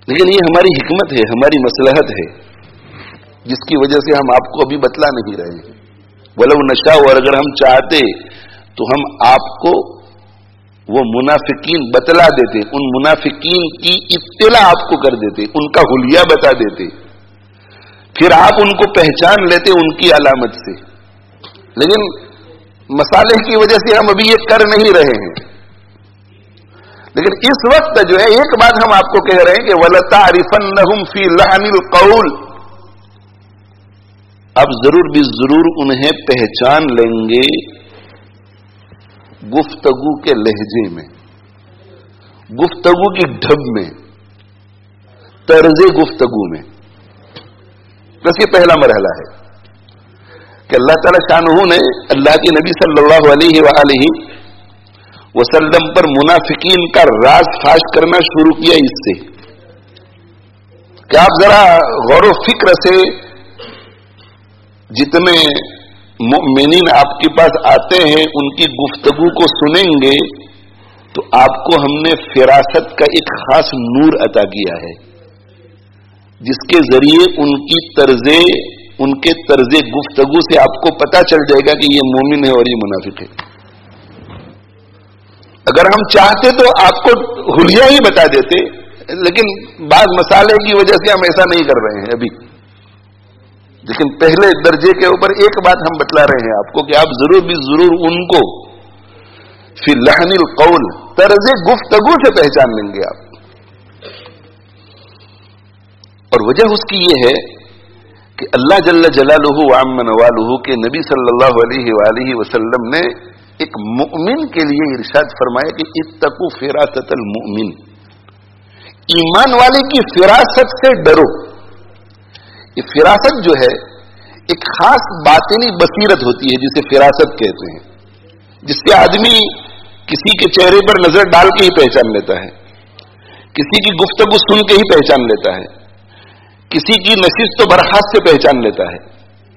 [SPEAKER 1] لیکن یہ ہماری حکمت ہے، ہماری مصلحت ہے، جس کی وجہ سے ہم آپ کو ابھی بتلا نہیں رہے ہیں. ولو نشاء، اور اگر ہم چاہتے تو ہم آپ کو وہ منافقین بتلا دیتے، ان منافقین کی اطلاع آپ کو کر دیتے، ان کا حلیہ بتا دیتے، پھر آپ ان کو پہچان لیتے ان کی علامت سے. لیکن مصالح کی وجہ سے ہم ابھی یہ کر نہیں رہے ہیں. لیکن اس وقت جو ہے ایک بات ہم آپ کو کہہ رہے ہیں کہ وَلَتَعْرِفَنَّهُمْ فِي لَحْنِ الْقَوْلِ، اب ضرور بھی ضرور انہیں پہچان لیں گے گفتگو کے لہجے میں، گفتگو کی ڈھب میں، طرز گفتگو میں. بس یہ پہلا مرحلہ ہے کہ اللہ تعالی شانہ نے اللہ کے نبی صلی اللہ علیہ وآلہ وسلم پر منافقین کا راز فاش کرنا شروع کیا اس سے کہ آپ ذرا غور و فکر سے جتنے مومنین آپ کے پاس آتے ہیں ان کی گفتگو کو سنیں گے تو آپ کو ہم نے فراست کا ایک خاص نور عطا کیا ہے، جس کے ذریعے ان کے طرز گفتگو سے آپ کو پتا چل جائے گا کہ یہ مومن ہے اور یہ منافق ہے. اگر ہم چاہتے تو آپ کو حلیہ ہی بتا دیتے، لیکن بعض مسالے کی وجہ سے ہم ایسا نہیں کر رہے ہیں ابھی. لیکن پہلے درجے کے اوپر ایک بات ہم بتلا رہے ہیں آپ کو کہ آپ ضرور بھی ضرور ان کو فی لحن القول، طرز گفتگو سے پہچان لیں گے آپ. اور وجہ اس کی یہ ہے کہ اللہ جل جلالہ وعم نوالہ کے نبی صلی اللہ علیہ وآلہ وسلم نے ایک مؤمن کے لیے ارشاد فرمایا کہ اتقوا فراست المؤمن، ایمان والے کی فراست سے ڈرو. یہ فراست جو ہے ایک خاص باطنی بصیرت ہوتی ہے جسے فراست کہتے ہیں، جس سے آدمی کسی کے چہرے پر نظر ڈال کے ہی پہچان لیتا ہے، کسی کی گفتگو سن کے ہی پہچان لیتا ہے، کسی کی نشست و برخاست سے پہچان لیتا ہے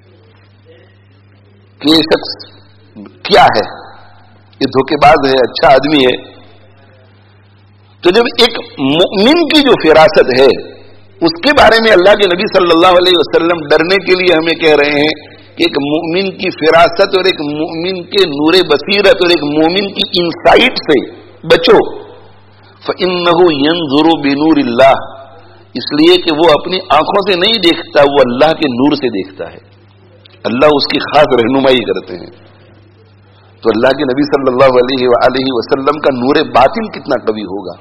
[SPEAKER 1] کہ یہ شخص کیا ہے، یہ دھوکے باز ہے، اچھا آدمی ہے. تو جب ایک مومن کی جو فراست ہے اس کے بارے میں اللہ کے نبی صلی اللہ علیہ وسلم ڈرنے کے لیے ہمیں کہہ رہے ہیں کہ ایک مومن کی فراست اور ایک مومن کے نور بصیرت اور ایک مومن کی انسائٹ سے بچو. فَإِنَّهُ يَنظُرُ بِنُورِ اللَّهِ، اس لیے کہ وہ اپنی آنکھوں سے نہیں دیکھتا، وہ اللہ کے نور سے دیکھتا ہے، اللہ اس کی خاص رہنمائی کرتے ہیں. تو اللہ کے نبی صلی اللہ علیہ وآلہ وسلم کا نور باطن کتنا قوی ہوگا.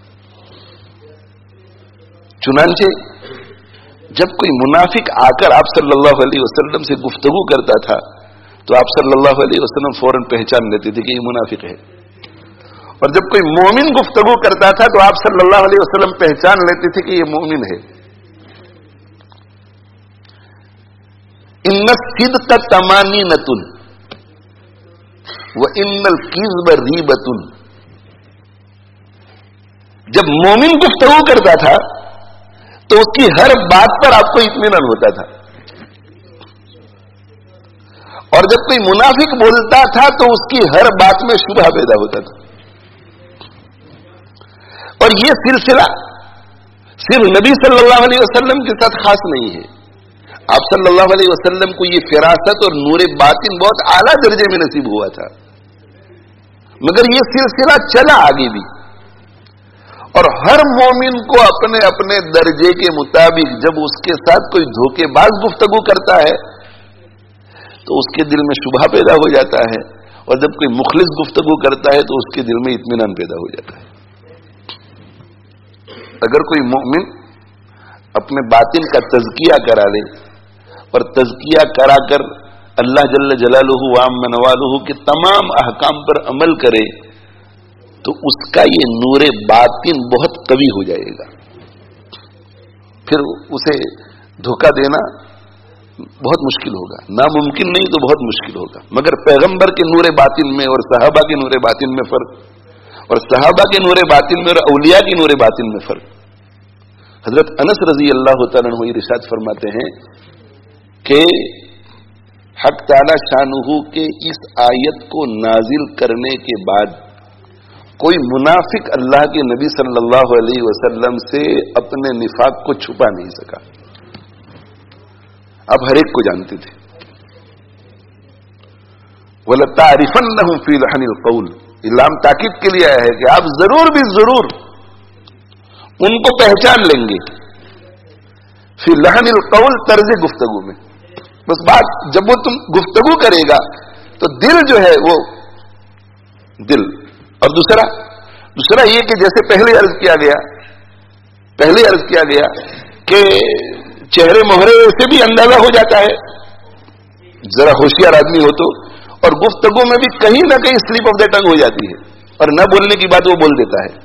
[SPEAKER 1] چنانچہ جب کوئی منافق آ کر آپ صلی اللہ علیہ وسلم سے گفتگو کرتا تھا تو آپ صلی اللہ علیہ وسلم فوراً پہچان لیتے تھے کہ یہ منافق ہے، اور جب کوئی مومن گفتگو کرتا تھا تو آپ صلی اللہ علیہ وسلم پہچان لیتے تھے کہ یہ مومن ہے. ان الصدق طمانینۃ وان الکذب ریبۃ، جب مومن گفتگو کرتا تھا تو اس کی ہر بات پر آپ کو اطمینان ہوتا تھا، اور جب کوئی منافق بولتا تھا تو اس کی ہر بات میں شبہ پیدا ہوتا تھا. اور یہ سلسلہ صرف نبی صلی اللہ علیہ وسلم کے ساتھ خاص نہیں ہے، آپ صلی اللہ علیہ وسلم کو یہ فراست اور نور باطن بہت اعلیٰ درجے میں نصیب ہوا تھا، مگر یہ سلسلہ چلا آگے بھی. اور ہر مومن کو اپنے اپنے درجے کے مطابق جب اس کے ساتھ کوئی دھوکے باز گفتگو کرتا ہے تو اس کے دل میں شبہ پیدا ہو جاتا ہے، اور جب کوئی مخلص گفتگو کرتا ہے تو اس کے دل میں اطمینان پیدا ہو جاتا ہے. اگر کوئی مومن اپنے باطن کا تزکیہ کرا لے اور تزکیہ کرا کر اللہ جل جلالہ وعم نوالہ کے تمام احکام پر عمل کرے تو اس کا یہ نور باطن بہت قوی ہو جائے گا، پھر اسے دھوکہ دینا بہت مشکل ہوگا، ناممکن نہیں تو بہت مشکل ہوگا. مگر پیغمبر کے نور باطن میں اور صحابہ کے نور باطن میں فرق، اور صحابہ کے نور باطن میں اور اولیاء کے نور باطن میں فرق. حضرت انس رضی اللہ تعالیٰ عنہ ارشاد فرماتے ہیں کہ حق تعالی شانہ کے اس آیت کو نازل کرنے کے بعد کوئی منافق اللہ کے نبی صلی اللہ علیہ وسلم سے اپنے نفاق کو چھپا نہیں سکا. اب ہر ایک کو جانتے تھے. وَلَتَعْرِفَنَّهُمْ فِي لَحْنِ الْقَوْلِ، لام تاکید کے لیے آیا ہے کہ آپ ضرور بھی ضرور ان کو پہچان لیں گے. فی لحن القول، طرز گفتگو میں. بس بات جب وہ تم گفتگو کرے گا تو دل جو ہے وہ دل. اور دوسرا یہ کہ جیسے پہلے عرض کیا گیا کہ چہرے مہرے سے بھی اندازہ ہو جاتا ہے ذرا ہوشیار آدمی ہو تو، اور گفتگو میں بھی کہیں نہ کہیں سلپ آف دا ٹنگ ہو جاتی ہے اور نہ بولنے کی بات وہ بول دیتا ہے.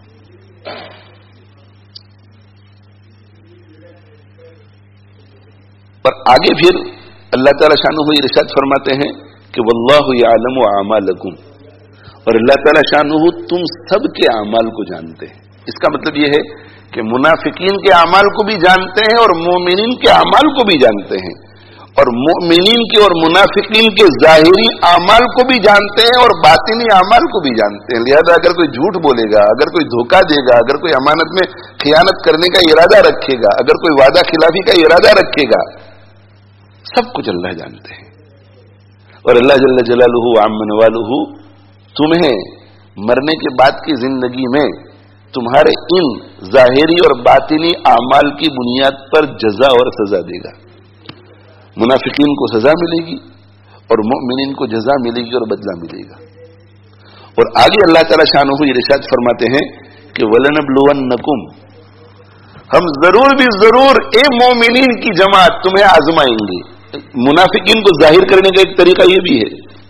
[SPEAKER 1] اور آگے پھر اللہ تعالی شانہ ارشاد فرماتے ہیں کہ واللہ یعلم اعمالکم، اور اللہ تعالی شانہ تم سب کے اعمال کو جانتے ہیں. اس کا مطلب یہ ہے کہ منافقین کے اعمال کو بھی جانتے ہیں اور مومنین کے اعمال کو بھی جانتے ہیں، اور مومنین کے اور منافقین کے ظاہری اعمال کو بھی جانتے ہیں اور باطنی اعمال کو بھی جانتے ہیں. لہذا اگر کوئی جھوٹ بولے گا، اگر کوئی دھوکہ دے گا، اگر کوئی امانت میں خیانت کرنے کا ارادہ رکھے گا، اگر کوئی وعدہ خلافی کا ارادہ رکھے گا، سب کچھ اللہ جانتے ہیں. اور اللہ جل جلالہ وعم نوالہ تمہیں مرنے کے بعد کی زندگی میں تمہارے ان ظاہری اور باطنی اعمال کی بنیاد پر جزا اور سزا دے گا. منافقین کو سزا ملے گی اور مؤمنین کو جزا ملے گی اور بدلہ ملے گا. اور آگے اللہ تعالی شانہ ارشاد فرماتے ہیں کہ وَلَنَبْلُوَنَّكُمْ، ہم ضرور بھی ضرور اے مومنین کی جماعت تمہیں آزمائیں گے. منافقین کو ظاہر کرنے کا ایک طریقہ یہ بھی ہے،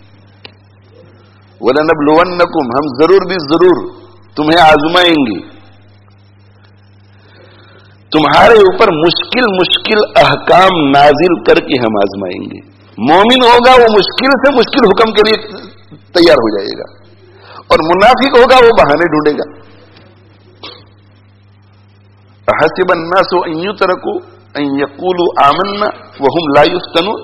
[SPEAKER 1] وَلَنَبْلُوَنَّكُمْ، ہم ضرور بھی ضرور تمہیں آزمائیں گے، تمہارے اوپر مشکل احکام نازل کر کے ہم آزمائیں گے. مومن ہوگا وہ مشکل سے مشکل حکم کے لیے تیار ہو جائے گا، اور منافق ہوگا وہ بہانے ڈھونڈے گا. احسب الناس ان يتركوا ان يقولوا آمنا وهم لا يفتنون،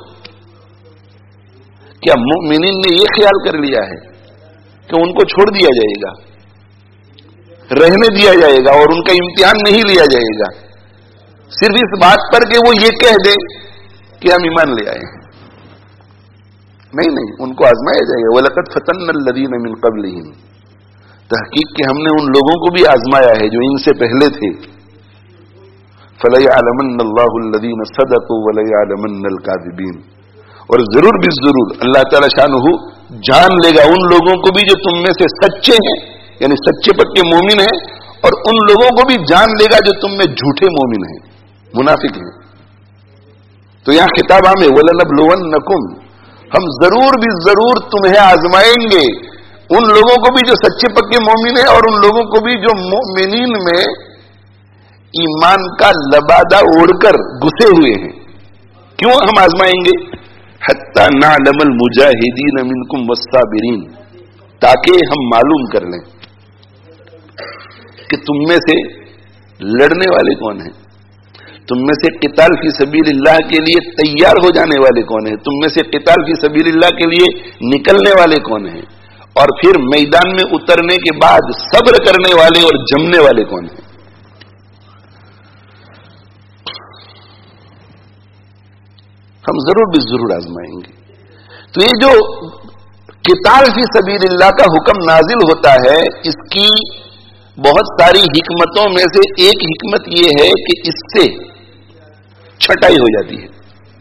[SPEAKER 1] کیا مؤمنین نے یہ خیال کر لیا ہے کہ ان کو چھوڑ دیا جائے گا، رہنے دیا جائے گا اور ان کا امتحان نہیں لیا جائے گا صرف اس بات پر کہ وہ یہ کہہ دیں کہ ہم ایمان لے آئے ہیں؟ نہیں، ان کو آزمایا جائے گا. وَلَقَدْ فَتَنَّا الَّذِينَ مِن قَبْلِهِمْ، تحقیق کہ ہم نے ان لوگوں کو بھی آزمایا ہے جو ان سے پہلے تھے. فَلَيَعْلَمَنَّ اللَّهُ الَّذِينَ صَدَقُوا وَلَيَعْلَمَنَّ الْكَاذِبِينَ، اور ضرور بھی ضرور اللہ تعالی شانہ جان لے گا ان لوگوں کو بھی جو تم میں سے سچے ہیں، یعنی سچے پکے مومن ہیں، اور ان لوگوں کو بھی جان لے گا جو تم میں جھوٹے مومن ہیں، منافق ہیں. تو یہاں خطاب عام ہے، وَلَنَبْلُوَنَّكُمْ، ہم ضرور بھی ضرور تمہیں آزمائیں گے، ان لوگوں کو بھی جو سچے پکے مومن ہیں اور ان لوگوں کو بھی جو مومنین میں ایمان کا لبادہ اوڑھ کر گھسے ہوئے ہیں. کیوں ہم آزمائیں گے؟ حتی نعلم المجاہدین منکم والصابرین، تاکہ ہم معلوم کر لیں کہ تم میں سے لڑنے والے کون ہیں، تم میں سے قتال فی سبیل اللہ کے لیے تیار ہو جانے والے کون ہیں، تم میں سے قتال فی سبیل اللہ کے لیے نکلنے والے کون ہیں، اور پھر میدان میں اترنے کے بعد صبر کرنے والے اور جمنے والے کون ہیں. ہم ضرور بھی ضرور آزمائیں گے. تو یہ جو قتال فی سبیل اللہ کا حکم نازل ہوتا ہے، اس کی بہت ساری حکمتوں میں سے ایک حکمت یہ ہے کہ اس سے چھٹائی ہو جاتی ہے،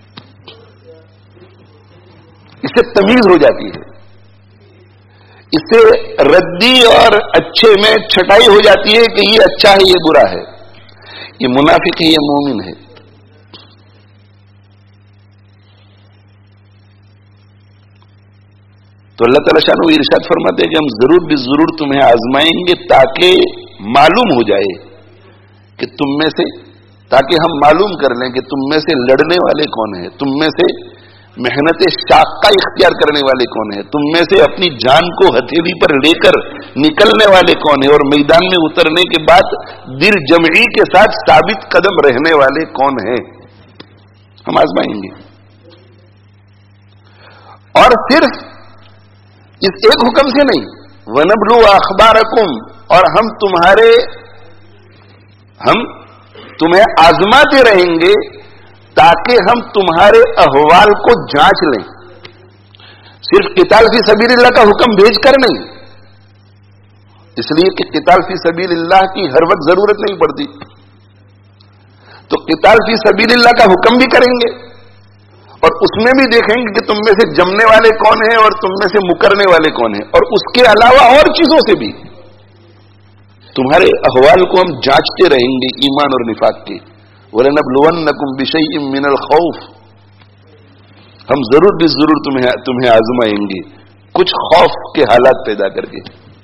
[SPEAKER 1] اس سے تمیز ہو جاتی ہے، اس سے ردی اور اچھے میں چھٹائی ہو جاتی ہے کہ یہ اچھا ہے، یہ برا ہے، یہ منافق ہے، یہ مومن ہے. تو اللہ تعالیٰ شانہ ارشاد فرماتے ہیں کہ ہم ضرور بھی ضرور تمہیں آزمائیں گے تاکہ معلوم ہو جائے کہ تم میں سے، تاکہ ہم معلوم کر لیں کہ تم میں سے لڑنے والے کون ہیں، تم میں سے محنت شاقہ اختیار کرنے والے کون ہیں، تم میں سے اپنی جان کو ہتھیلی پر لے کر نکلنے والے کون ہیں، اور میدان میں اترنے کے بعد دل جمعی کے ساتھ ثابت قدم رہنے والے کون ہیں. ہم آزمائیں گے. اور صرف اس ایک حکم سے نہیں، وَنَبْلُوَ أَخْبَارَكُمْ، اور ہم تمہیں آزماتے رہیں گے تاکہ ہم تمہارے احوال کو جانچ لیں. صرف قتال فی سبیل اللہ کا حکم بھیج کر نہیں، اس لیے کہ قتال فی سبیل اللہ کی ہر وقت ضرورت نہیں پڑتی، تو قتال فی سبیل اللہ کا حکم بھی کریں گے اور اس میں بھی دیکھیں گے کہ تم میں سے جمنے والے کون ہیں اور تم میں سے مکرنے والے کون ہیں، اور اس کے علاوہ اور چیزوں سے بھی تمہارے احوال کو ہم جانچتے رہیں گے ایمان اور نفاق کے. وَلَنَبْلُوَنَّكُمْ بِشَيْءٍ مِّنَ الْخَوْفِ، ہم ضرور بھی ضرور تمہیں آزمائیں گے کچھ خوف کے حالات پیدا کر کے.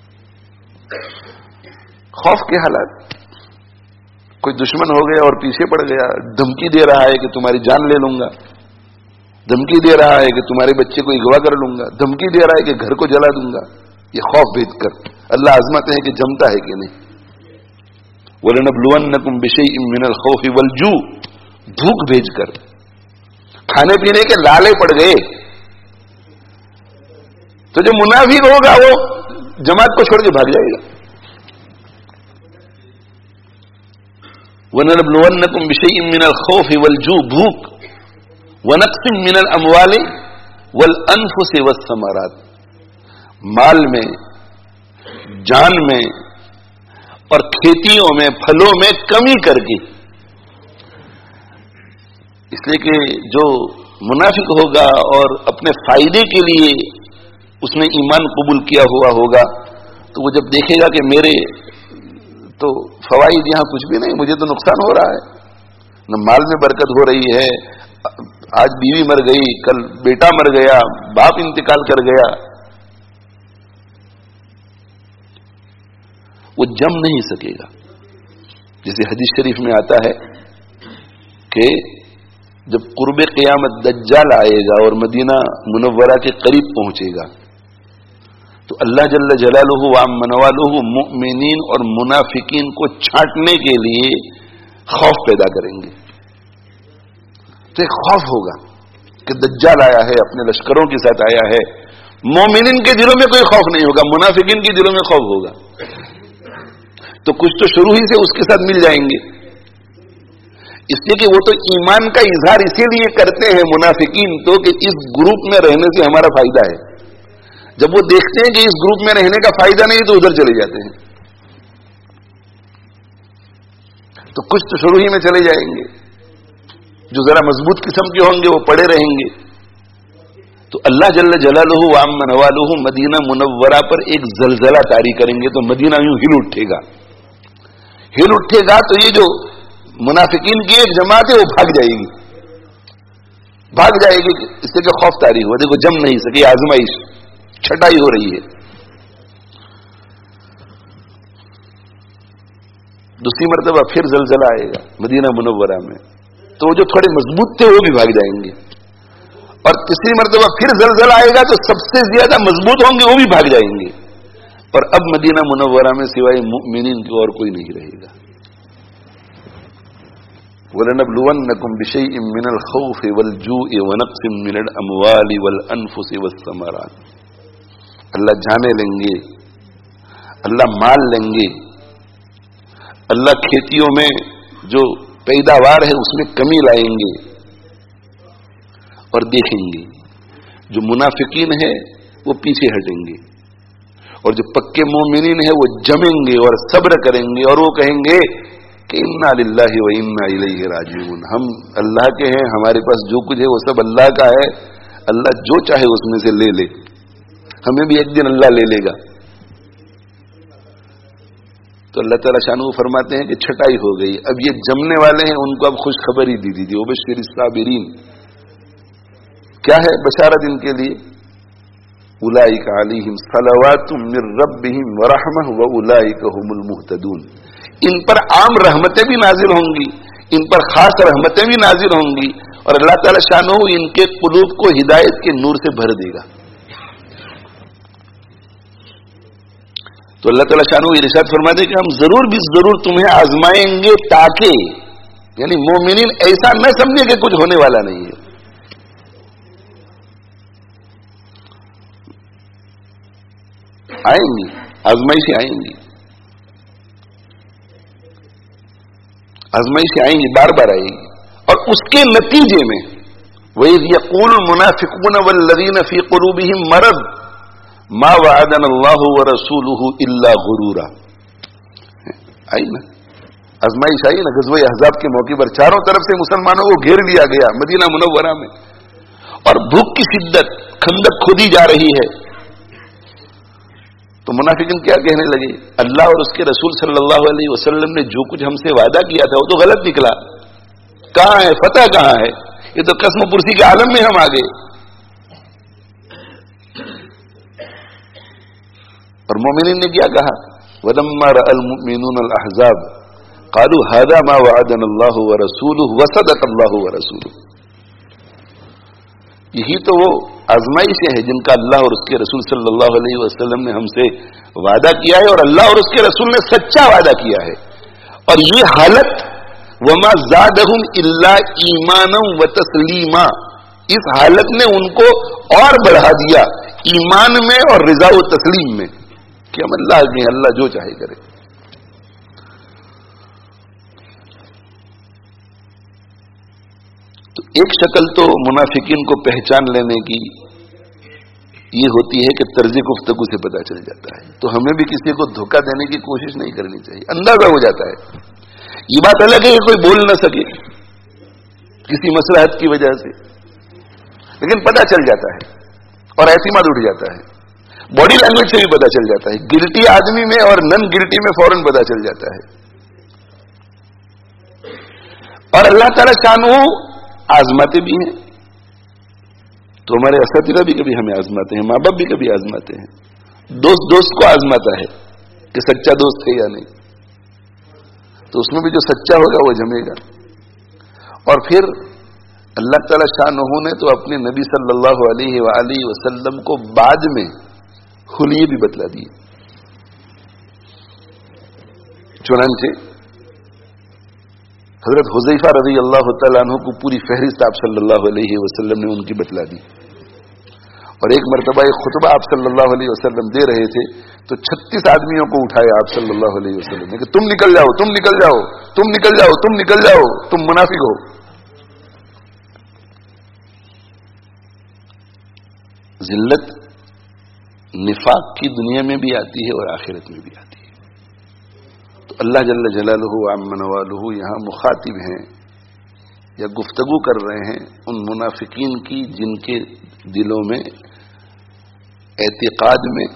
[SPEAKER 1] خوف کے حالات، کوئی دشمن ہو گیا اور پیچھے پڑ گیا، دھمکی دے رہا ہے کہ تمہاری جان لے لوں گا، دھمکی دے رہا ہے کہ تمہارے بچے کو اغوا کر لوں گا، دھمکی دے رہا ہے کہ گھر کو جلا دوں گا. یہ خوف بھیج کر اللہ آزماتے ہیں کہ جمتا ہے کہ نہیں. وَلَنَبْلُوَنَّكُمْ بِشَيْءٍ مِّنَ الْخَوْفِ وَالْجُوعِ، بھوک بھیج کر. کھانے پینے کے لالے پڑ گئے تو جو منافق ہوگا وہ جماعت کو چھوڑ کے بھاگ جائے گا. وَلَنَبْلُوَنَّكُمْ بِشَيْءٍ مِّنَ الْخَوْفِ وَالْجُوعِ، بھوک، وَنَقْصٍ مِّنَ الْأَمْوَالِ وَالْأَنفُسِ وَالثَّمَرَاتِ، مال میں، جان میں اور کھیتیوں میں، پھلوں میں کمی کر کے. اس لیے کہ جو منافق ہوگا اور اپنے فائدے کے لیے اس نے ایمان قبول کیا ہوا ہوگا تو وہ جب دیکھے گا کہ میرے تو فوائد یہاں کچھ بھی نہیں، مجھے تو نقصان ہو رہا ہے، نہ مال میں برکت ہو رہی ہے، آج بیوی مر گئی، کل بیٹا مر گیا، باپ انتقال کر گیا، وہ جم نہیں سکے گا. جیسے حدیث شریف میں آتا ہے کہ جب قرب قیامت دجال آئے گا اور مدینہ منورہ کے قریب پہنچے گا تو اللہ جل جلالہ وعم نوالہ مؤمنین اور منافقین کو چھانٹنے کے لیے خوف پیدا کریں گے. تو ایک خوف ہوگا کہ دجال آیا ہے، اپنے لشکروں کے ساتھ آیا ہے. مومنین کے دلوں میں کوئی خوف نہیں ہوگا، منافقین کے دلوں میں خوف ہوگا. تو کچھ تو شروع ہی سے اس کے ساتھ مل جائیں گے، اس لیے کہ وہ تو ایمان کا اظہار اسی لیے کرتے ہیں منافقین تو کہ اس گروپ میں رہنے سے ہمارا فائدہ ہے. جب وہ دیکھتے ہیں کہ اس گروپ میں رہنے کا فائدہ نہیں تو ادھر چلے جاتے ہیں. تو کچھ تو شروع ہی میں چلے جائیں گے، جو ذرا مضبوط قسم کے ہوں گے وہ پڑے رہیں گے. تو اللہ جل جلالہ وعم نوالہ مدینہ منورہ پر ایک زلزلہ طاری کریں گے تو مدینہ یوں ہل اٹھے گا تو یہ جو منافقین کی ایک جماعت ہے وہ بھاگ جائے گی اس سے کہ خوف طاری ہوا، دیکھو جم نہیں سکے، آزمائش چھٹائی ہو رہی ہے. دوسری مرتبہ پھر زلزلہ آئے گا مدینہ منورہ میں تو جو تھوڑے مضبوط تھے وہ بھی بھاگ جائیں گے، اور تیسری مرتبہ پھر زلزلہ آئے گا تو سب سے زیادہ مضبوط ہوں گے وہ بھی بھاگ جائیں گے، اور اب مدینہ منورہ میں سوائے مؤمنین کے اور کوئی نہیں رہے گا. وَلَنَبْلُوَنَّكُمْ بِشَيْءٍ مِّنَ الْخَوْفِ وَالْجُوعِ وَنَقْصٍ مِّنَ الْأَمْوَالِ وَالْأَنفُسِ وَالثَّمَرَاتِ. اللہ جانیں لیں گے، اللہ مال لیں گے، اللہ کھیتیوں میں جو پیداوار ہے اس میں کمی لائیں گے اور دیکھیں گے. جو منافقین ہیں وہ پیچھے ہٹیں گے اور جو پکے مومنین ہیں وہ جمیں گے اور صبر کریں گے اور وہ کہیں گے کہ انا للہ و انا الیہ راجعون، ہم اللہ کے ہیں، ہمارے پاس جو کچھ ہے وہ سب اللہ کا ہے، اللہ جو چاہے اس میں سے لے لے، ہمیں بھی ایک دن اللہ لے لے گا. تو اللہ تعالیٰ شانہ فرماتے ہیں کہ چھٹائی ہو گئی، اب یہ جمنے والے ہیں ان کو اب خوشخبری دی دیجیے. وبشر الصابرین، کیا ہے بشارت ان کے لیے؟ اولئک علیہم صلوات من ربہم ورحمہ واولئک هم المہتدون. ان پر عام رحمتیں بھی نازل ہوں گی، ان پر خاص رحمتیں بھی نازل ہوں گی، اور اللہ تعالیٰ شانہ ان کے قلوب کو ہدایت کے نور سے بھر دے گا. تو اللہ تعالیٰ شانہ ارشاد فرماتے کہ ہم ضرور بھی ضرور تمہیں آزمائیں گے تاکہ، یعنی مومنین ایسا نہ سمجھے کہ کچھ ہونے والا نہیں ہے. آئیں گی، آزمائشیں آئیں گی، آزمائشیں آئیں گی، بار بار آئیں گی، اور اس کے نتیجے میں وَإِذْ يَقُولُ الْمُنَافِقُونَ وَالَّذِينَ فِي قُلُوبِهِم مَّرَضٌ مَّا وَعَدَنَا اللَّهُ وَرَسُولُهُ إِلَّا غُرُورًا. آئی نا آزمائش، آئی نا غزوہ احزاب کے موقع پر چاروں طرف سے مسلمانوں کو گھیر لیا گیا مدینہ منورہ میں، اور بھوک کی شدت، خندق کھودی جا رہی ہے. تو منافقین کیا کہنے لگے؟ اللہ اور اس کے رسول صلی اللہ علیہ وسلم نے جو کچھ ہم سے وعدہ کیا تھا وہ تو غلط نکلا، کہاں ہے فتح، کہاں ہے؟ یہ تو قسم پرسی کے عالم میں ہم آ گئے. اور مومنین نے کیا کہا؟ وَلَمَّا رَأَى الْمُؤْمِنُونَ الْأَحْزَابَ قَالُوا هَذَا مَا وَعَدَنَا اللَّهُ وَرَسُولُهُ وَصَدَقَ اللَّهُ وَرَسُولُهُ. یہی تو وہ آزمائشیں ہیں جن کا اللہ اور اس کے رسول صلی اللہ علیہ وسلم نے ہم سے وعدہ کیا ہے، اور اللہ اور اس کے رسول نے سچا وعدہ کیا ہے. اور یہ حالت وَمَا زَادَهُمْ إِلَّا إِيمَانًا وَتَسْلِيمًا، اس حالت نے ان کو اور بڑھا دیا ایمان میں اور رضا و تسلیم میں کہ ہم اللہ کے ہیں، اللہ جو چاہے کرے. تو ایک شکل تو منافقین کو پہچان لینے کی یہ ہوتی ہے کہ طرز گفتگو سے پتہ چل جاتا ہے. تو ہمیں بھی کسی کو دھوکہ دینے کی کوشش نہیں کرنی چاہیے، اندازہ ہو جاتا ہے. یہ بات الگ ہے کہ کوئی بول نہ سکے کسی مصلحت کی وجہ سے، لیکن پتہ چل جاتا ہے اور اعتماد اٹھ جاتا ہے. باڈی لینگویج سے بھی پتہ چل جاتا ہے، گلٹی آدمی میں اور نن گلٹی میں فوراً پتہ چل جاتا ہے. اور اللہ تعالی شانہ آزماتے بھی ہیں. تو ہمارے اساتذہ بھی کبھی ہمیں آزماتے ہیں، ماں باپ بھی کبھی آزماتے ہیں، دوست کو آزماتا ہے کہ سچا دوست ہے یا نہیں. تو اس میں بھی جو سچا ہوگا وہ جمے گا. اور پھر اللہ تعالی شانہ نے تو اپنے نبی صلی اللہ علیہ وآلہ وسلم کو بعد میں حلیے بھی بتلا دیے. چنانچہ حضرت حذیفہ رضی اللہ تعالیٰ عنہ کو پوری فہرست آپ صلی اللہ علیہ وسلم نے ان کی بتلا دی. اور ایک مرتبہ ایک خطبہ آپ صلی اللہ علیہ وسلم دے رہے تھے تو 36 آدمیوں کو اٹھایا آپ صلی اللہ علیہ وسلم نے کہ تم نکل جاؤ، تم نکل جاؤ، تم نکل جاؤ، تم نکل جاؤ، تم منافق ہو. ذلت نفاق کی دنیا میں بھی آتی ہے اور آخرت میں بھی آتی ہے. تو اللہ جل جلالہ عم نوالہ یہاں مخاطب ہیں یا گفتگو کر رہے ہیں ان منافقین کی جن کے دلوں میں اعتقاد میں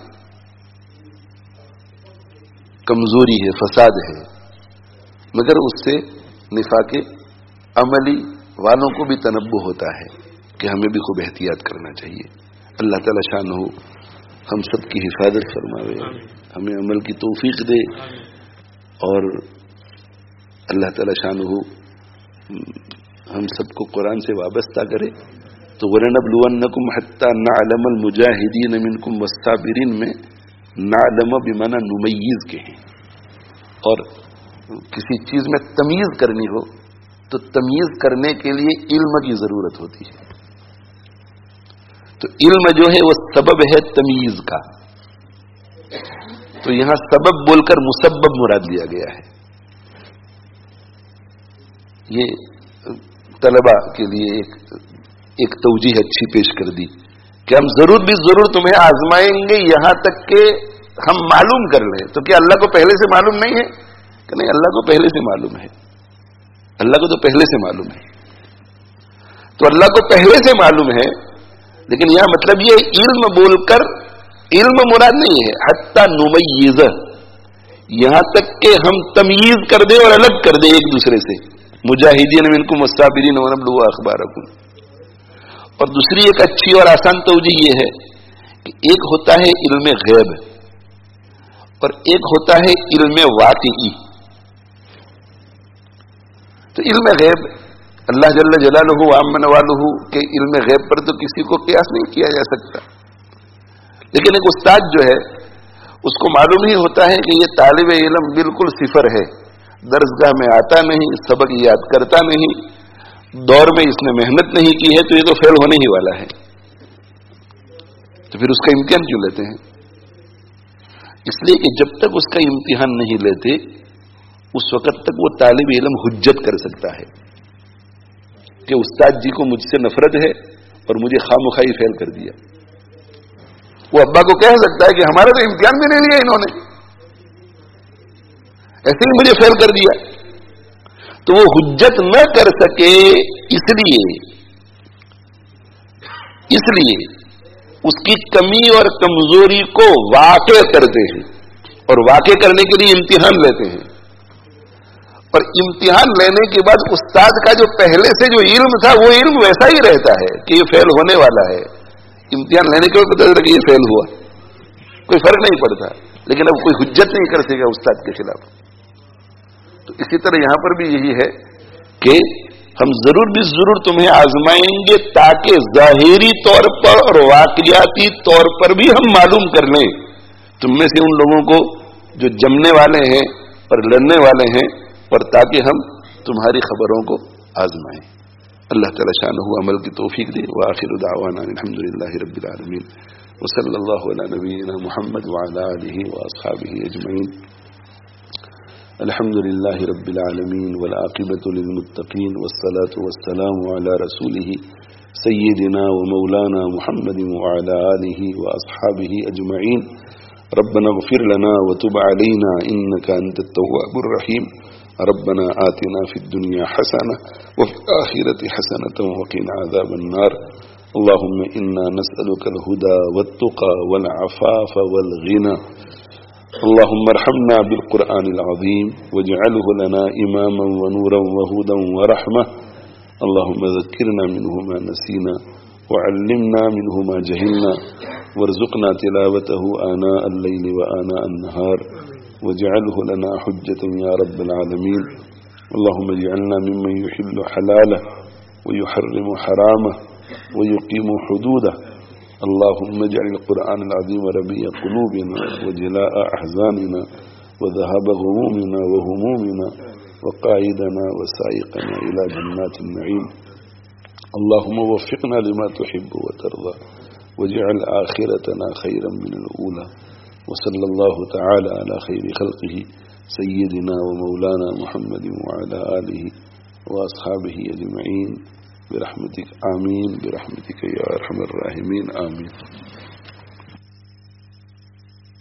[SPEAKER 1] کمزوری ہے، فساد ہے، مگر اس سے نفاق عملی والوں کو بھی تنبہ ہوتا ہے کہ ہمیں بھی خوب احتیاط کرنا چاہیے. اللہ تعالی شانہ ہم سب کی حفاظت فرماوے، ہمیں عمل کی توفیق دے، اور اللہ تعالی شانہ ہم سب کو قرآن سے وابستہ کرے. تو وَلَنَبْلُوَنَّكُمْ حَتَّى نَعْلَمَ الْمُجَاهِدِينَ مِنْكُمْ وَالصَّابِرِينَ میں نعلم بمعنی نمیز کے ہیں. اور کسی چیز میں تمیز کرنی ہو تو تمیز کرنے کے لیے علم کی ضرورت ہوتی ہے. تو علم جو ہے وہ سبب ہے تمیز کا. تو یہاں سبب بول کر مسبب مراد لیا گیا ہے. یہ طلبہ کے لیے ایک توجیہ اچھی پیش کر دی کہ ہم ضرور بھی ضرور تمہیں آزمائیں گے یہاں تک کہ ہم معلوم کر لیں. تو کیا اللہ کو پہلے سے معلوم نہیں ہے؟ کہ نہیں، اللہ کو پہلے سے معلوم ہے. اللہ کو تو پہلے سے معلوم ہے. تو اللہ کو پہلے سے معلوم ہے، لیکن یہاں مطلب یہ علم بول کر علم مراد نہیں ہے، حتی نمیز، یہاں تک کہ ہم تمیز کر دیں اور الگ کر دیں ایک دوسرے سے. مجاہدین منکم والصابرین ونبلو اخبارکم. اور دوسری ایک اچھی اور آسان توجیہ یہ ہے کہ ایک ہوتا ہے علم غیب اور ایک ہوتا ہے علم واقعی. تو علم غیب اللہ جل جلالہ وعم نوالہ کے علم غیب پر تو کسی کو قیاس نہیں کیا جا سکتا. لیکن ایک استاد جو ہے اس کو معلوم ہی ہوتا ہے کہ یہ طالب علم بالکل صفر ہے، درسگاہ میں آتا نہیں، سبق یاد کرتا نہیں، دور میں اس نے محنت نہیں کی ہے، تو یہ تو فیل ہونے ہی والا ہے. تو پھر اس کا امتحان کیوں لیتے ہیں؟ اس لیے کہ جب تک اس کا امتحان نہیں لیتے اس وقت تک وہ طالب علم حجت کر سکتا ہے کہ استاد جی کو مجھ سے نفرت ہے اور مجھے خواہ فیل کر دیا. وہ ابا کو کہہ سکتا ہے کہ ہمارا تو امتحان بھی نہیں لیا انہوں نے، ایسے ہی مجھے فیل کر دیا. تو وہ حجت نہ کر سکے اس لیے اس کی کمی اور کمزوری کو واقع کرتے ہیں اور واقع کرنے کے لیے امتحان لیتے ہیں. اور امتحان لینے کے بعد استاد کا جو پہلے سے جو علم تھا وہ علم ویسا ہی رہتا ہے کہ یہ فیل ہونے والا ہے. امتحان لینے کے بعد پتہ چلا کہ یہ فیل ہوا، کوئی فرق نہیں پڑتا، لیکن اب کوئی حجت نہیں کر سکے استاد کے خلاف. تو اسی طرح یہاں پر بھی یہی ہے کہ ہم ضرور بھی ضرور تمہیں آزمائیں گے تاکہ ظاہری طور پر اور واقعاتی طور پر بھی ہم معلوم کر لیں تم میں سے ان لوگوں کو جو جمنے والے ہیں اور لڑنے والے ہیں، اور تاکہ ہم تمہاری خبروں کو آزمائیں. اللہ تعالی شانہ عمل کی توفیق دے. وآخر دعوانا الحمدللہ رب العالمین وصلی اللہ علی نبینا محمد وعلی آلہ واصحابہ اجمعین. الحمد لله رب العالمين والعاقبة للمتقين والصلاة والسلام على رسوله سيدنا ومولانا محمد وعلى آله وأصحابه أجمعين. ربنا اغفر لنا وتب علينا إنك أنت التواب الرحيم. ربنا آتنا في الدنيا حسنة وفي الآخرة حسنة وقنا عذاب النار. اللهم إنا نسألك الهدى والتقى والعفاف والغنى. اللهم ارحمنا بالقرآن العظيم واجعله لنا إماما ونورا وهدى ورحمة. اللهم ذكرنا منه ما نسينا وعلمنا منه ما جهلنا وارزقنا تلاوته آناء الليل وآناء النهار واجعله لنا حجة يا رب العالمين. اللهم اجعلنا ممن يحل حلاله ويحرم حرامه ويقيم حدوده. اللهم اجعل القرآن العظيم ربيع قلوبنا وجلاء أحزاننا وذهاب غمومنا وهمومنا وقائدنا وسائقنا إلى جنات النعيم. اللهم وفقنا لما تحب وترضى واجعل آخرتنا خيرا من الأولى. وصلى الله تعالى على خير خلقه سيدنا ومولانا محمد وعلى آله وأصحابه أجمعين برحمتك آمين برحمتك يا أرحم الراحمين آمين.